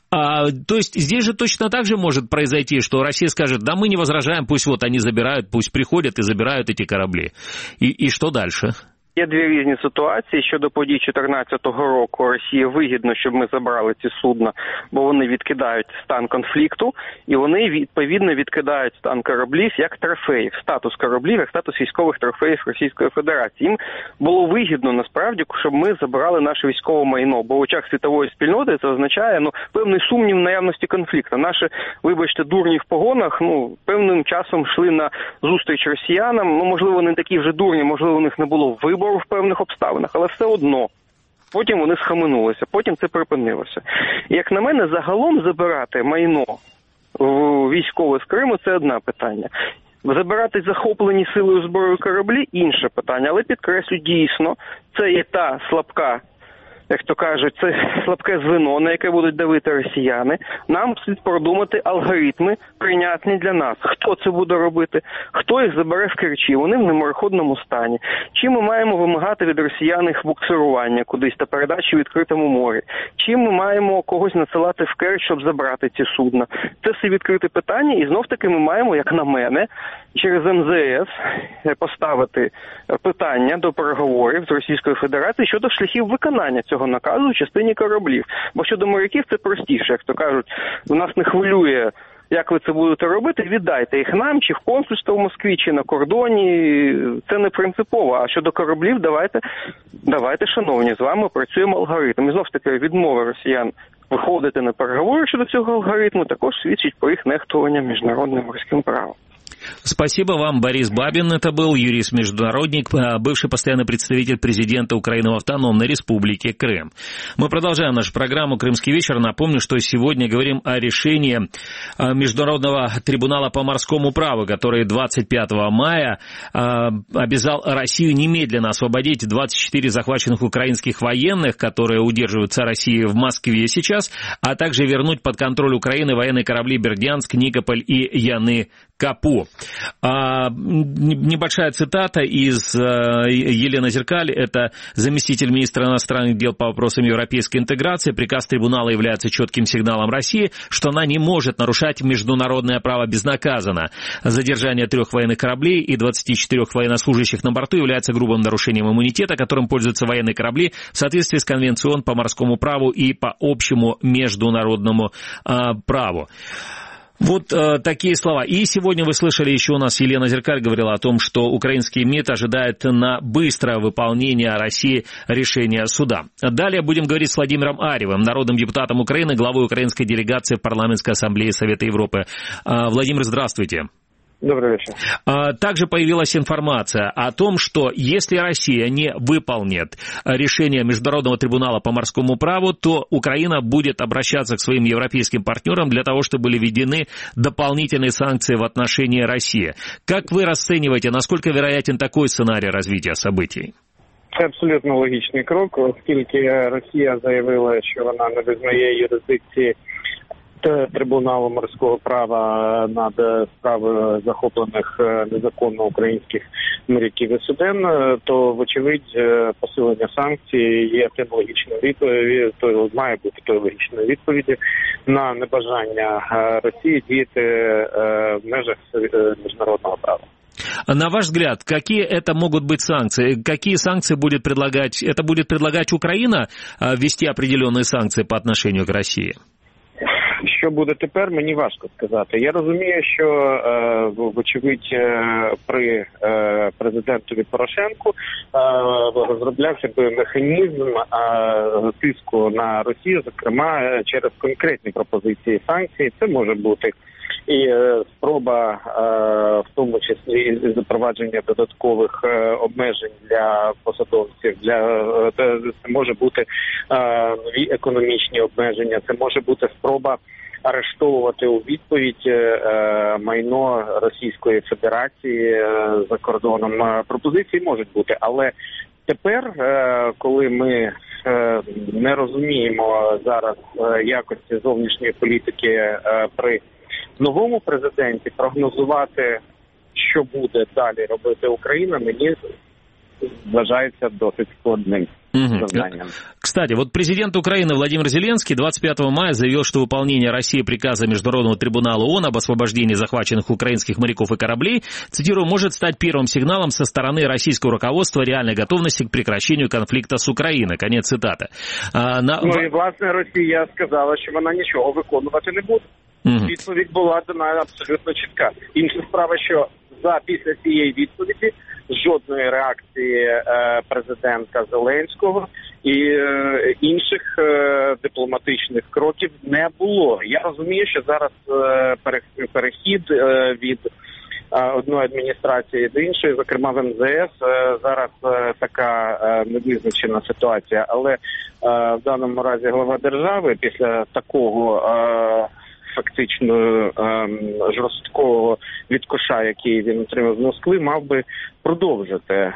То есть здесь же точно так же может произойти, что Россия скажет, да мы не возражаем, пусть вот они забирают, пусть приходят и забирают эти корабли. И что дальше? Є дві різні ситуації. Щодо подій 2014 року Росії вигідно, щоб ми забрали ці судна, бо вони відкидають стан конфлікту, і вони, відповідно, відкидають стан кораблів як трофеїв, статус кораблів, як статус військових трофеїв Російської Федерації. Їм було вигідно, насправді, щоб ми забрали наше військове майно, бо в очах світової спільноти це означає, певний сумнів в наявності конфлікту. Наші, вибачте, дурні в погонах, певним часом йшли на зустріч росіянам, можливо, не такі вже дурні, можливо, у них не було вибору в певних обставинах, але все одно. Потім вони схаменулися, потім це припинилося. І, як на мене, загалом забирати майно військове з Криму – це одне питання. Забирати захоплені силою зброї кораблі – інше питання. Але, підкреслю, дійсно, це є та слабка, як то кажуть, це слабке звено, на яке будуть давити росіяни. Нам слід продумати алгоритми, прийнятні для нас. Хто це буде робити? Хто їх забере в Керчі? Вони в немореходному стані. Чим ми маємо вимагати від росіян їх буксирування кудись та передачі в відкритому морі? Чим ми маємо когось надсилати в Керч, щоб забрати ці судна? Це все відкрите питання, і знов-таки ми маємо, як на мене, через МЗС поставити питання до переговорів з Російською Федерацією щодо шляхів виконання цього наказу в частині кораблів. Бо щодо моряків це простіше, як то кажуть, нас не хвилює, як ви це будете робити, віддайте їх нам, чи в консульство в Москві, чи на кордоні, це не принципово. А щодо кораблів, давайте, шановні, з вами працюємо алгоритм. І знов таки відмова росіян виходити на переговори щодо цього алгоритму також свідчить про їх нехтування міжнародним морським правом. Спасибо вам, Борис Бабин. Это был юрист-международник, бывший постоянный представитель президента Украины в Автономной Республике Крым. Мы продолжаем нашу программу «Крымский вечер». Напомню, что сегодня говорим о решении Международного трибунала по морскому праву, который 25 мая обязал Россию немедленно освободить 24 захваченных украинских военных, которые удерживаются Россией в Москве сейчас, а также вернуть под контроль Украины военные корабли «Бердянск», «Никополь» и «Яны-Капу». Небольшая цитата из Елены Зеркаль, это заместитель министра иностранных дел по вопросам европейской интеграции. Приказ трибунала является четким сигналом России, что она не может нарушать международное право безнаказанно. Задержание 3 военных кораблей и 24 военнослужащих на борту является грубым нарушением иммунитета, которым пользуются военные корабли в соответствии с Конвенцией ООН по морскому праву и по общему международному праву. Вот такие слова. И сегодня вы слышали еще у нас, Елена Зеркаль говорила о том, что украинский МИД ожидает на быстрое выполнение России решения суда. Далее будем говорить с Владимиром Аревым, народным депутатом Украины, главой украинской делегации в Парламентской ассамблее Совета Европы. Владимир, здравствуйте. Добрый вечер. Также появилась информация о том, что если Россия не выполнит решение Международного трибунала по морскому праву, то Украина будет обращаться к своим европейским партнерам для того, чтобы были введены дополнительные санкции в отношении России. Как вы расцениваете, насколько вероятен такой сценарий развития событий? Це абсолютно логічний крок, оскільки Росія заявила, що вона не визнає юрисдикції Трибуналу морського права над справою захоплених незаконно українських моряків і суден, то, вочевидь, посилення санкцій є тим логічною відповіддю, має бути той логічною відповіддю на небажання Росії діяти в межах міжнародного права. На ваш взгляд, какие это могут быть санкции? Какие санкции будет предлагать? Это будет предлагать Украина ввести определенные санкции по отношению к России? Що буде тепер, мені важко сказати. Я розумію, що, вочевидь, при президентові Порошенку розроблявся би механізм тиску на Росію, зокрема, через конкретні пропозиції санкцій. Це може бути і спроба, в тому числі, запровадження додаткових обмежень для посадовців, це може бути нові економічні обмеження, це може бути спроба арештовувати у відповідь майно Російської Федерації за кордоном. Пропозиції можуть бути, але тепер, коли ми не розуміємо зараз якості зовнішньої політики при новому президенті, прогнозувати, що буде далі робити Україна, мені вважається досить складним. Кстати, вот президент Украины Владимир Зеленский 25 мая заявил, что выполнение России приказа Международного трибунала ООН об освобождении захваченных украинских моряков и кораблей, цитирую, может стать первым сигналом со стороны российского руководства реальной готовности к прекращению конфликта з Україною. Конець цитати. Ну і, власне, Росія сказала, що вона нічого виконувати не буде. Відповідь була дана абсолютно чітка. Інша справа, що після цієї відповіді жодної реакції президента Зеленського і інших дипломатичних кроків не було. Я розумію, що зараз перехід від одної адміністрації до іншої, зокрема в МЗС, зараз така невизначена ситуація. Але в даному разі глава держави після такого фактично жорсткого відкоша, який він отримав з Москви, мав би продовжити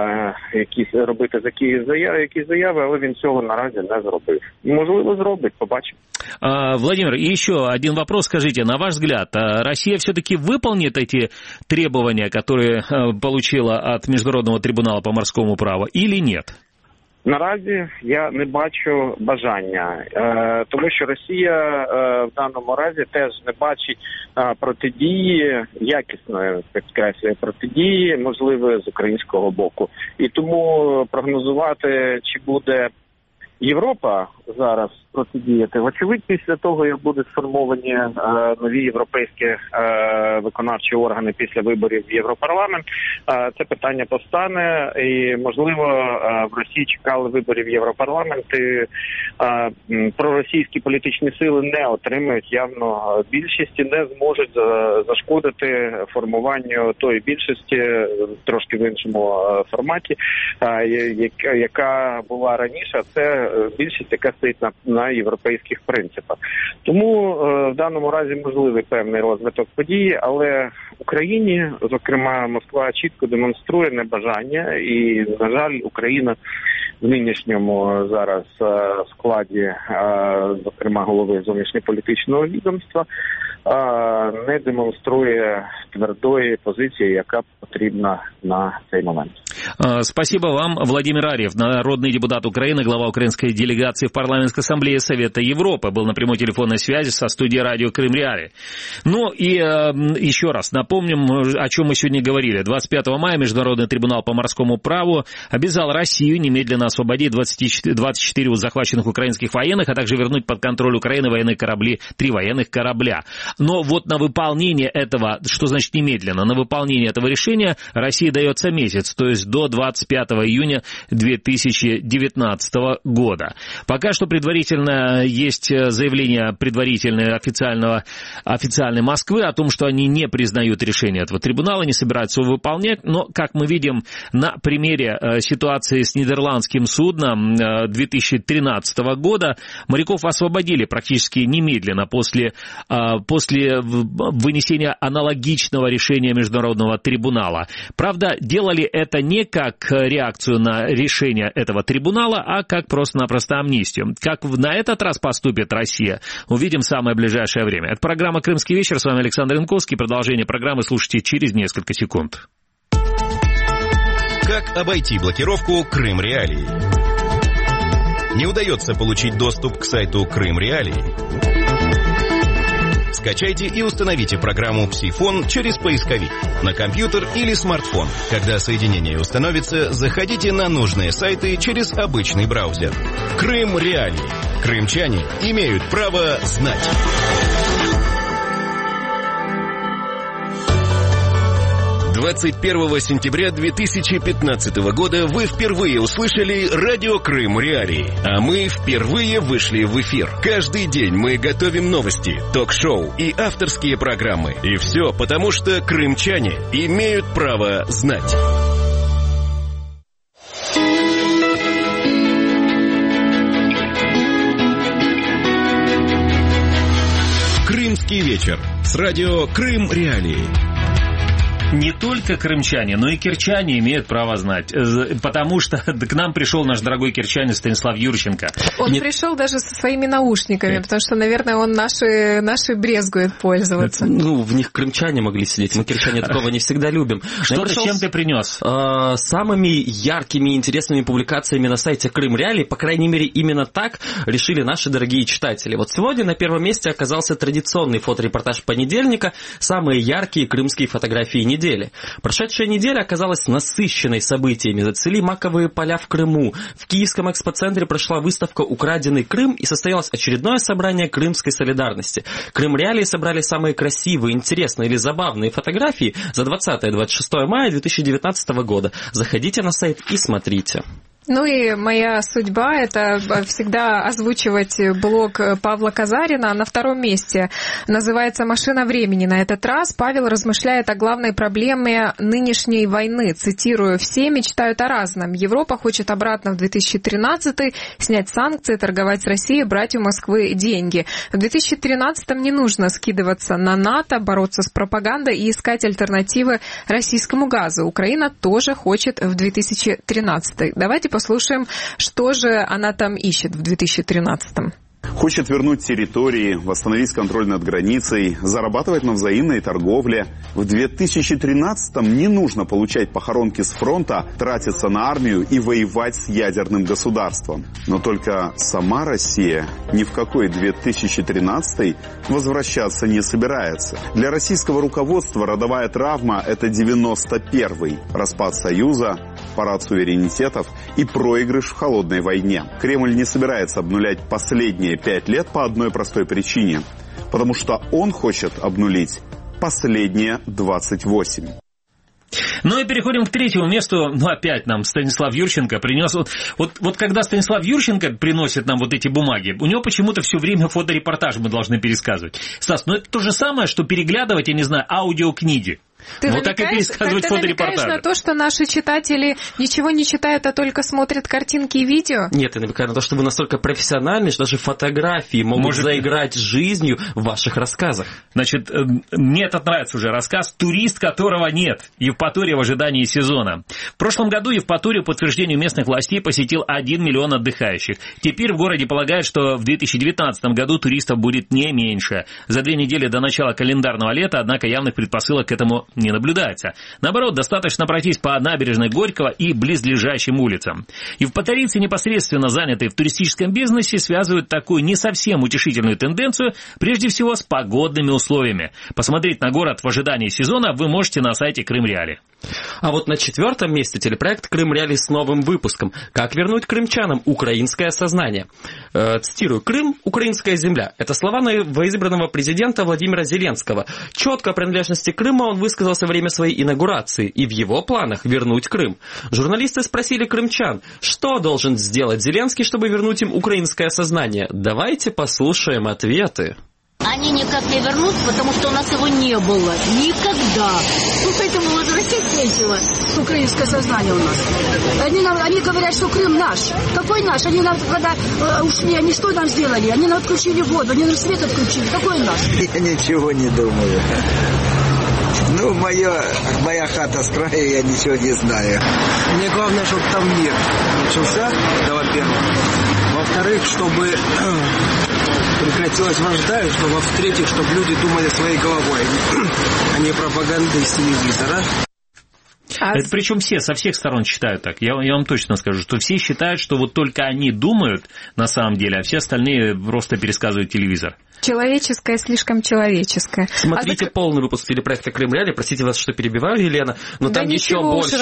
робити якісь заяви, але він цього наразі не зробив. Можливо, зробить, побачимо. Владимир, и еще один вопрос. Скажите, на ваш взгляд, Россия все-таки выполнит эти требования, которые получила от Международного трибунала по морскому праву, или нет? Наразі я не бачу бажання, тому що Росія в даному разі теж не бачить протидії, якісної, підкреслюю, протидії, можливо, з українського боку. І тому прогнозувати, чи буде Європа зараз протидіяти, вочевидь, після того, як будуть сформовані нові європейські виконавчі органи після виборів в Європарламент, це питання постане. І, можливо, в Росії чекали виборів в Європарламент, і проросійські політичні сили не отримають явно більшість і не зможуть зашкодити формуванню тої більшості, трошки в іншому форматі, яка була раніше. Це більшість, яка стоїть на європейських принципах. Тому в даному разі можливий певний розвиток події, але Україні, зокрема Москва, чітко демонструє небажання і, на жаль, Україна в нинішньому зараз складі, зокрема голови зовнішньополітичного відомства, не демонструє твердої позиції, яка потрібна на цей момент. Спасибо вам. Владимир Арьев, народный депутат Украины, глава украинской делегации в Парламентской ассамблее Совета Европы, был на прямой телефонной связи со студией радио Крым Реалии. Ну и еще раз напомним, о чем мы сегодня говорили. 25 мая Международный трибунал по морскому праву обязал Россию немедленно освободить 24 захваченных украинских военных, а также вернуть под контроль Украины военные корабли, 3 военных корабля. Но вот на выполнение этого, что значит немедленно, на выполнение этого решения России дается месяц, то есть до 25 июня 2019 года. Пока что предварительно есть заявление официальной Москвы о том, что они не признают решение этого трибунала, не собираются его выполнять, но, как мы видим на примере ситуации с нидерландским судном 2013 года, моряков освободили практически немедленно после вынесения аналогичного решения Международного трибунала. Правда, делали это не как реакцию на решение этого трибунала, а как просто-напросто амнистию. Как на этот раз поступит Россия, увидим в самое ближайшее время. Это программа «Крымский вечер». С вами Александр Янковский. Продолжение программы слушайте через несколько секунд. Как обойти блокировку Крым Реалии? Не удается получить доступ к сайту Крым Реалии? Скачайте и установите программу «Псифон» через поисковик на компьютер или смартфон. Когда соединение установится, заходите на нужные сайты через обычный браузер. Крым Реалии. Крымчане имеют право знать. 21 сентября 2015 года вы впервые услышали радио Крым Реалии, а мы впервые вышли в эфир. Каждый день мы готовим новости, ток-шоу и авторские программы. И все потому, что крымчане имеют право знать. Крымский вечер с радио Крым Реалии. Не только крымчане, но и кирчане имеют право знать, потому что к нам пришел наш дорогой кирчанин Станислав Юрченко. Он пришел даже со своими наушниками, потому что, наверное, он наши брезгует пользоваться. Ну, в них крымчане могли сидеть, мы кирчане такого не всегда любим. Чем ты принес? Самыми яркими и интересными публикациями на сайте Крым Реалии, по крайней мере, именно так решили наши дорогие читатели. Вот сегодня на первом месте оказался традиционный фоторепортаж понедельника «Самые яркие крымские фотографии недели». Прошедшая неделя оказалась насыщенной событиями. Зацвели маковые поля в Крыму. В Киевском экспоцентре прошла выставка «Украденный Крым» и состоялось очередное собрание крымской солидарности. Крым Реалии собрали самые красивые, интересные или забавные фотографии за 20-26 мая 2019 года. Заходите на сайт и смотрите. Ну и моя судьба – это всегда озвучивать блог Павла Казарина. На втором месте называется «Машина времени». На этот раз Павел размышляет о главной проблеме нынешней войны. Цитирую: «Все мечтают о разном. Европа хочет обратно в 2013-й снять санкции, торговать с Россией, брать у Москвы деньги. В 2013-м не нужно скидываться на НАТО, бороться с пропагандой и искать альтернативы российскому газу. Украина тоже хочет в 2013-й». Давайте послушаем, что же она там ищет в 2013-м. Хочет вернуть территории, восстановить контроль над границей, зарабатывать на взаимной торговле. В 2013-м не нужно получать похоронки с фронта, тратиться на армию и воевать с ядерным государством. Но только сама Россия ни в какой 2013-й возвращаться не собирается. Для российского руководства родовая травма – это 91-й, распад Союза, парад суверенитетов и проигрыш в холодной войне. Кремль не собирается обнулять последние 5 лет по одной простой причине. Потому что он хочет обнулить последние 28. Ну и переходим к третьему месту. Ну опять нам Станислав Юрченко принес. Вот когда Станислав Юрченко приносит нам вот эти бумаги, у него почему-то все время фоторепортаж мы должны пересказывать. Стас, ну это то же самое, что переглядывать, я не знаю, аудиокниги. Вот так и пересказывать фоторепортажи. Ты намекаешь на то, что наши читатели ничего не читают, а только смотрят картинки и видео? Нет, я намекаю на то, что вы настолько профессиональны, что даже фотографии могут заиграть жизнью в ваших рассказах. Значит, мне этот нравится уже рассказ «Турист, которого нет». Евпатория в ожидании сезона. В прошлом году Евпаторию, по утверждению местных властей, посетил 1 миллион отдыхающих. Теперь в городе полагают, что в 2019 году туристов будет не меньше. За 2 недели до начала календарного лета, однако, явных предпосылок к этому не наблюдается. Наоборот, достаточно пройтись по набережной Горького и близлежащим улицам. Евпаторийцы, непосредственно занятые в туристическом бизнесе, связывают такую не совсем утешительную тенденцию прежде всего с погодными условиями. Посмотреть на город в ожидании сезона вы можете на сайте Крым Реалии. А вот на 4-м месте телепроект Крым Реалии с новым выпуском «Как вернуть крымчанам украинское сознание». Цитирую: «Крым – украинская земля». Это слова новоизбранного президента Владимира Зеленского. Четко о принадлежности Крыма он высказался во время своей инаугурации, и в его планах вернуть Крым. Журналисты спросили крымчан, что должен сделать Зеленский, чтобы вернуть им украинское сознание. Давайте послушаем ответы. Они никак не вернут, потому что у нас его не было. Никогда. Ну, поэтому возвращать нечего. Украинское сознание у нас. Они говорят, что Крым наш. Какой наш? Они нам, когда ушли, они что нам сделали? Они нам отключили воду, они нам свет отключили. Какой наш? Я ничего не думаю. Ну, моя хата с краю, я ничего не знаю. Мне главное, чтобы там мир начался, это во-первых. Во-вторых, чтобы прекратилась вражда, и что, в-третьих, чтобы люди думали своей головой, а не пропагандой из телевизора. Это причем все, со всех сторон считают так. Я вам точно скажу, что все считают, что вот только они думают на самом деле, а все остальные просто пересказывают телевизор. Человеческое, слишком человеческое. Смотрите полный выпуск телепроекта Крым Реалии. Простите вас, что перебиваю, Елена, но да там еще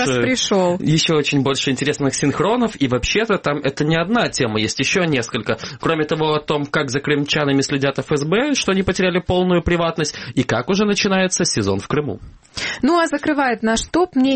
очень больше интересных синхронов, и вообще-то там это не одна тема, есть еще несколько. Кроме того, о том, как за крымчанами следят ФСБ, что они потеряли полную приватность, и как уже начинается сезон в Крыму. Ну а закрывает наш топ мнение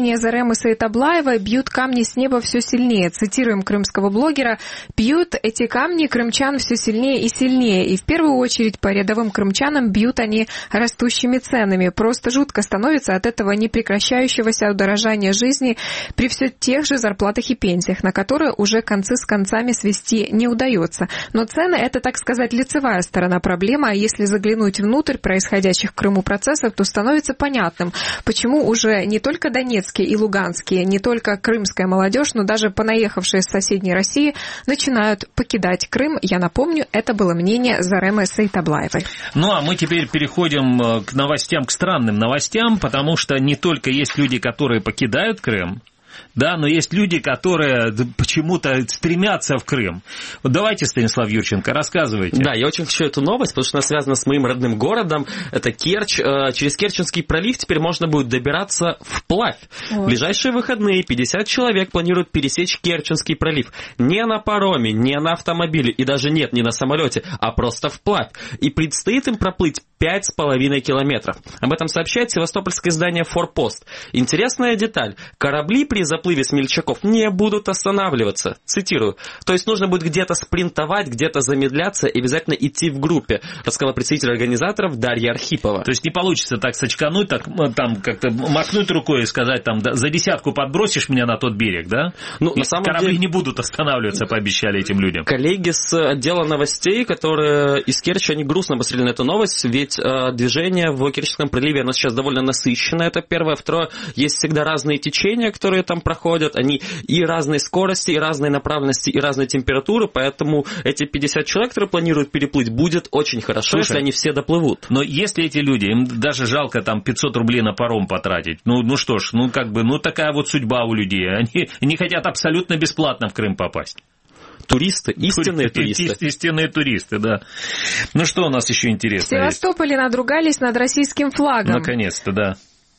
мнение Заремы Саитаблаевой, бьют камни с неба все сильнее. Цитируем крымского блогера. Бьют эти камни крымчан все сильнее и сильнее. И в первую очередь по рядовым крымчанам бьют они растущими ценами. Просто жутко становится от этого непрекращающегося удорожания жизни при все тех же зарплатах и пенсиях, на которые уже концы с концами свести не удается. Но цены – это, так сказать, лицевая сторона проблемы, а если заглянуть внутрь происходящих в Крыму процессов, то становится понятным, почему уже не только донецкие и луганские, не только крымская молодежь, но даже понаехавшие из соседней России начинают покидать Крым. Я напомню, это было мнение Заремы Саитаблаевой. Ну, а мы теперь переходим к новостям, к странным новостям, потому что не только есть люди, которые покидают Крым, да, но есть люди, которые почему-то стремятся в Крым. Вот давайте, Станислав Юрченко, рассказывайте. Да, я очень хочу эту новость, потому что она связана с моим родным городом. Это Керчь. Через Керченский пролив теперь можно будет добираться вплавь. В ближайшие выходные 50 человек планируют пересечь Керченский пролив. Не на пароме, не на автомобиле и даже не на самолете, а просто вплавь. И предстоит им проплыть 5,5 километров. Об этом сообщает севастопольское издание «Форпост». Интересная деталь. Корабли при заплыве смельчаков не будут останавливаться. Цитирую. То есть нужно будет где-то спринтовать, где-то замедляться и обязательно идти в группе, рассказала представитель организаторов Дарья Архипова. То есть не получится так сочкануть, так там как-то махнуть рукой и сказать, там, да, за десятку подбросишь меня на тот берег, да? Ну, на самом корабли деле... не будут останавливаться, пообещали этим людям. Коллеги с отдела новостей, которые из Керчи, они грустно посмотрели на эту новость, ведь движение в Керченском проливе, оно сейчас довольно насыщенное, это первое. Второе, есть всегда разные течения, которые там проходят, они и разной скорости, и разной направленности, и разной температуры, поэтому эти 50 человек, которые планируют переплыть, будет очень хорошо, если они все доплывут. Но если эти люди, им даже жалко там 500 рублей на паром потратить, ну что ж, ну как бы, ну такая вот судьба у людей, они хотят абсолютно бесплатно в Крым попасть. Туристы, истинные туристы. Истинные туристы, да. Ну что у нас еще интересно? В Севастополе надругались над российским флагом. Наконец-то, да.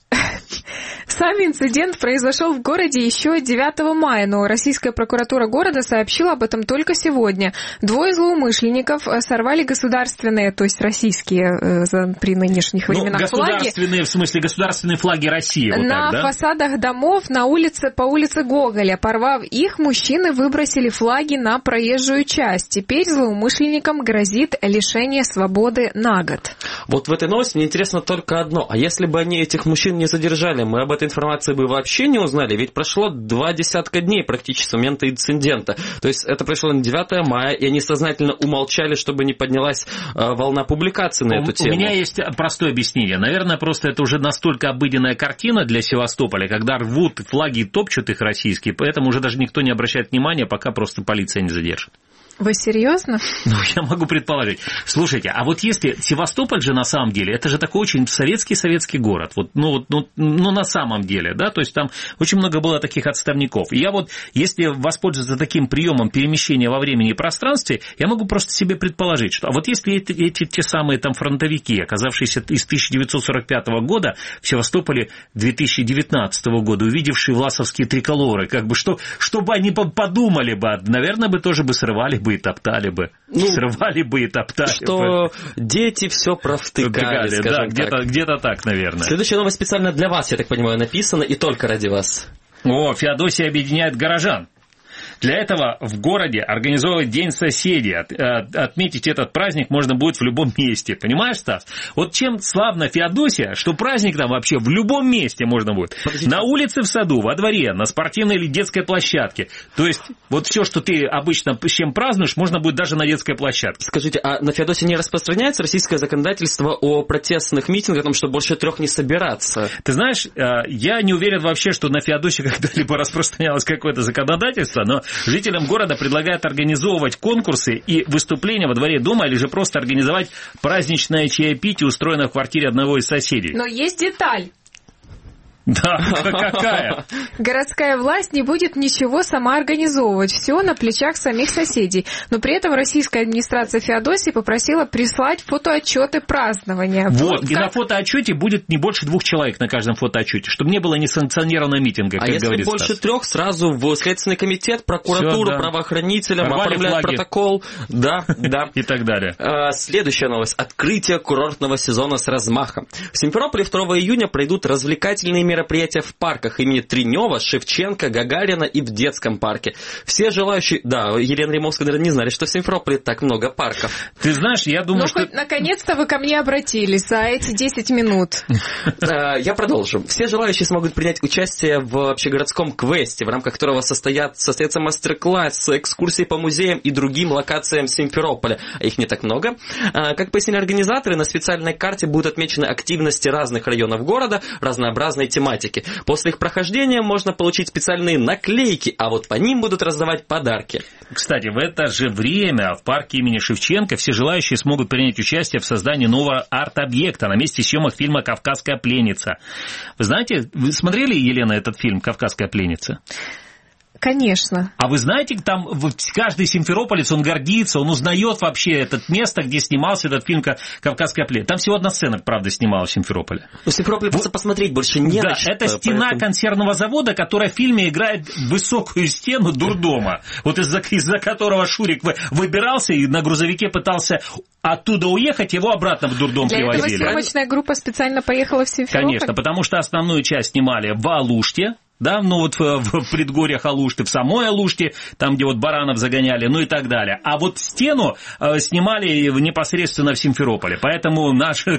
Сам инцидент произошел в городе еще 9 мая, но российская прокуратура города сообщила об этом только сегодня. Двое злоумышленников сорвали государственные, то есть российские при нынешних временах флаги. Государственные, в смысле государственные флаги России. Вот на так, да? фасадах домов по улице Гоголя. Порвав их, мужчины выбросили флаги на проезжую часть. Теперь злоумышленникам грозит лишение свободы на год. Вот в этой новости мне интересно только одно. А если бы они этих мужчин не задержали, мы об этой информации бы вообще не узнали, ведь прошло 20 дней практически с момента инцидента. То есть это произошло на 9 мая, и они сознательно умолчали, чтобы не поднялась волна публикаций на эту тему. У меня есть простое объяснение. Наверное, просто это уже настолько обыденная картина для Севастополя, когда рвут флаги и топчут их российские, поэтому уже даже никто не обращает внимания, пока просто полиция не задержит. Вы серьезно? Ну, я могу предположить. Слушайте, а вот если Севастополь же на самом деле, это же такой очень советский город, вот, ну, на самом деле, да, то есть там очень много было таких отставников. И я вот, если воспользоваться таким приемом перемещения во времени и пространстве, я могу просто себе предположить, что, а вот если эти те самые там фронтовики, оказавшиеся из 1945 года в Севастополе 2019 года, увидевшие власовские триколоры, как бы, что бы они подумали бы, наверное, бы тоже бы срывали бы и топтали бы, срывали бы и топтали что бы. Дети все провтыкали, скажем да, где-то так, наверное. Следующая новость специально для вас, я так понимаю, написана, и только ради вас. Феодосия объединяет горожан. Для этого в городе организовывать День соседей. Отметить этот праздник можно будет в любом месте. Понимаешь, Стас? Вот чем славна Феодосия, что праздник там вообще в любом месте можно будет. Подождите. На улице, в саду, во дворе, на спортивной или детской площадке. То есть вот все, что ты обычно с чем празднуешь, можно будет даже на детской площадке. Скажите, а на Феодосии не распространяется российское законодательство о протестных митингах, о том, что больше 3 не собираться? Ты знаешь, я не уверен вообще, что на Феодосии когда-либо распространялось какое-то законодательство, но жителям города предлагают организовывать конкурсы и выступления во дворе дома или же просто организовать праздничное чаепитие, устроенное в квартире одного из соседей. Но есть деталь. Да, какая? Городская власть не будет ничего сама организовывать. Все на плечах самих соседей. Но при этом российская администрация Феодосии попросила прислать фотоотчеты празднования. Вот, и на фотоотчете будет не больше 2 человек на каждом фотоотчете, чтобы не было несанкционированного митинга, как говорится. А если больше 3, сразу в Следственный комитет, прокуратуру, правоохранителям, оформлять протокол. Да. И так далее. Следующая новость. Открытие курортного сезона с размахом. В Симферополе 2 июня пройдут развлекательные мероприятия мероприятия в парках имени Тренева, Шевченко, Гагарина и в детском парке. Все желающие... Да, Елена Римовская, наверное, не знали, что в Симферополе так много парков. Ты знаешь, я думаю, что... хоть наконец-то вы ко мне обратились за эти 10 минут. Я продолжу. Все желающие смогут принять участие в общегородском квесте, в рамках которого состоятся мастер-классы, экскурсии по музеям и другим локациям Симферополя. Их не так много. Как пояснили организаторы, на специальной карте будут отмечены активности разных районов города, разнообразной тематики. После их прохождения можно получить специальные наклейки, а вот по ним будут раздавать подарки. Кстати, в это же время в парке имени Шевченко все желающие смогут принять участие в создании нового арт-объекта на месте съемок фильма «Кавказская пленница». Вы знаете, вы смотрели, Елена, этот фильм «Кавказская пленница»? Конечно. А вы знаете, там каждый симферополец, он гордится, он узнает вообще это место, где снимался этот фильм «Кавказская пленница». Там всего одна сцена, правда, снималась в Симферополе. Ну, в Симферополе просто посмотреть больше не да, на что. Это стена консервного завода, которая в фильме играет высокую стену дурдома. Вот из-за которого Шурик выбирался и на грузовике пытался оттуда уехать, его обратно в дурдом привозили. Для этого съемочная группа специально поехала в Симферополь? Конечно, потому что основную часть снимали в Алуште, да, ну вот в предгорьях Алушты, в самой Алуште, там, где вот баранов загоняли, ну и так далее. А вот стену снимали непосредственно в Симферополе, поэтому наша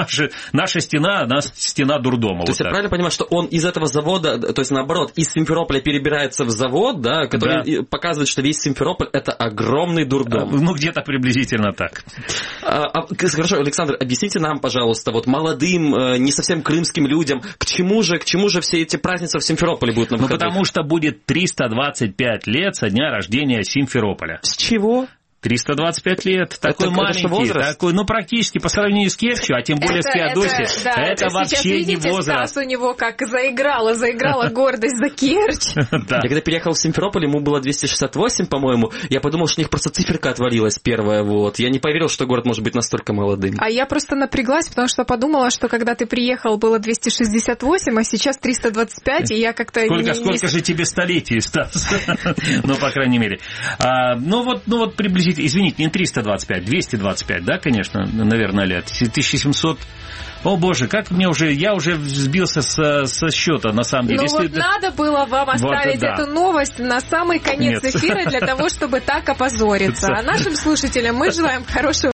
стена дурдома. То есть я правильно понимаю, что он из этого завода, то есть наоборот, из Симферополя перебирается в завод, да, который показывает, что весь Симферополь это огромный дурдом. Ну, где-то приблизительно так. Хорошо, Александр, объясните нам, пожалуйста, вот молодым, не совсем крымским людям, к чему же все эти празднества в Симферополе будут на выходных? Ну, потому что будет 325 лет со дня рождения Симферополя. С чего? 325 лет, такой маленький, такой, ну, практически по сравнению с Керчью, а тем более с Феодосией, это вообще не возраст. Стас у него как заиграла гордость за Керчь. Я когда переехал в Симферополь, ему было 268, по-моему, я подумал, что у них просто циферка отвалилась первая, вот. Я не поверил, что город может быть настолько молодым. А я просто напряглась, потому что подумала, что когда ты приехал, было 268, а сейчас 325, и я как-то... Сколько же тебе столетий, Стас? Ну, по крайней мере. Ну, вот приблизительно. Извините, не 325, 225, да, конечно, наверное, лет. 1700... О, боже, как мне уже... Я уже сбился со счета, на самом деле. Ну, вот надо было вам оставить эту новость на самый конец эфира для того, чтобы так опозориться. А нашим слушателям мы желаем хорошего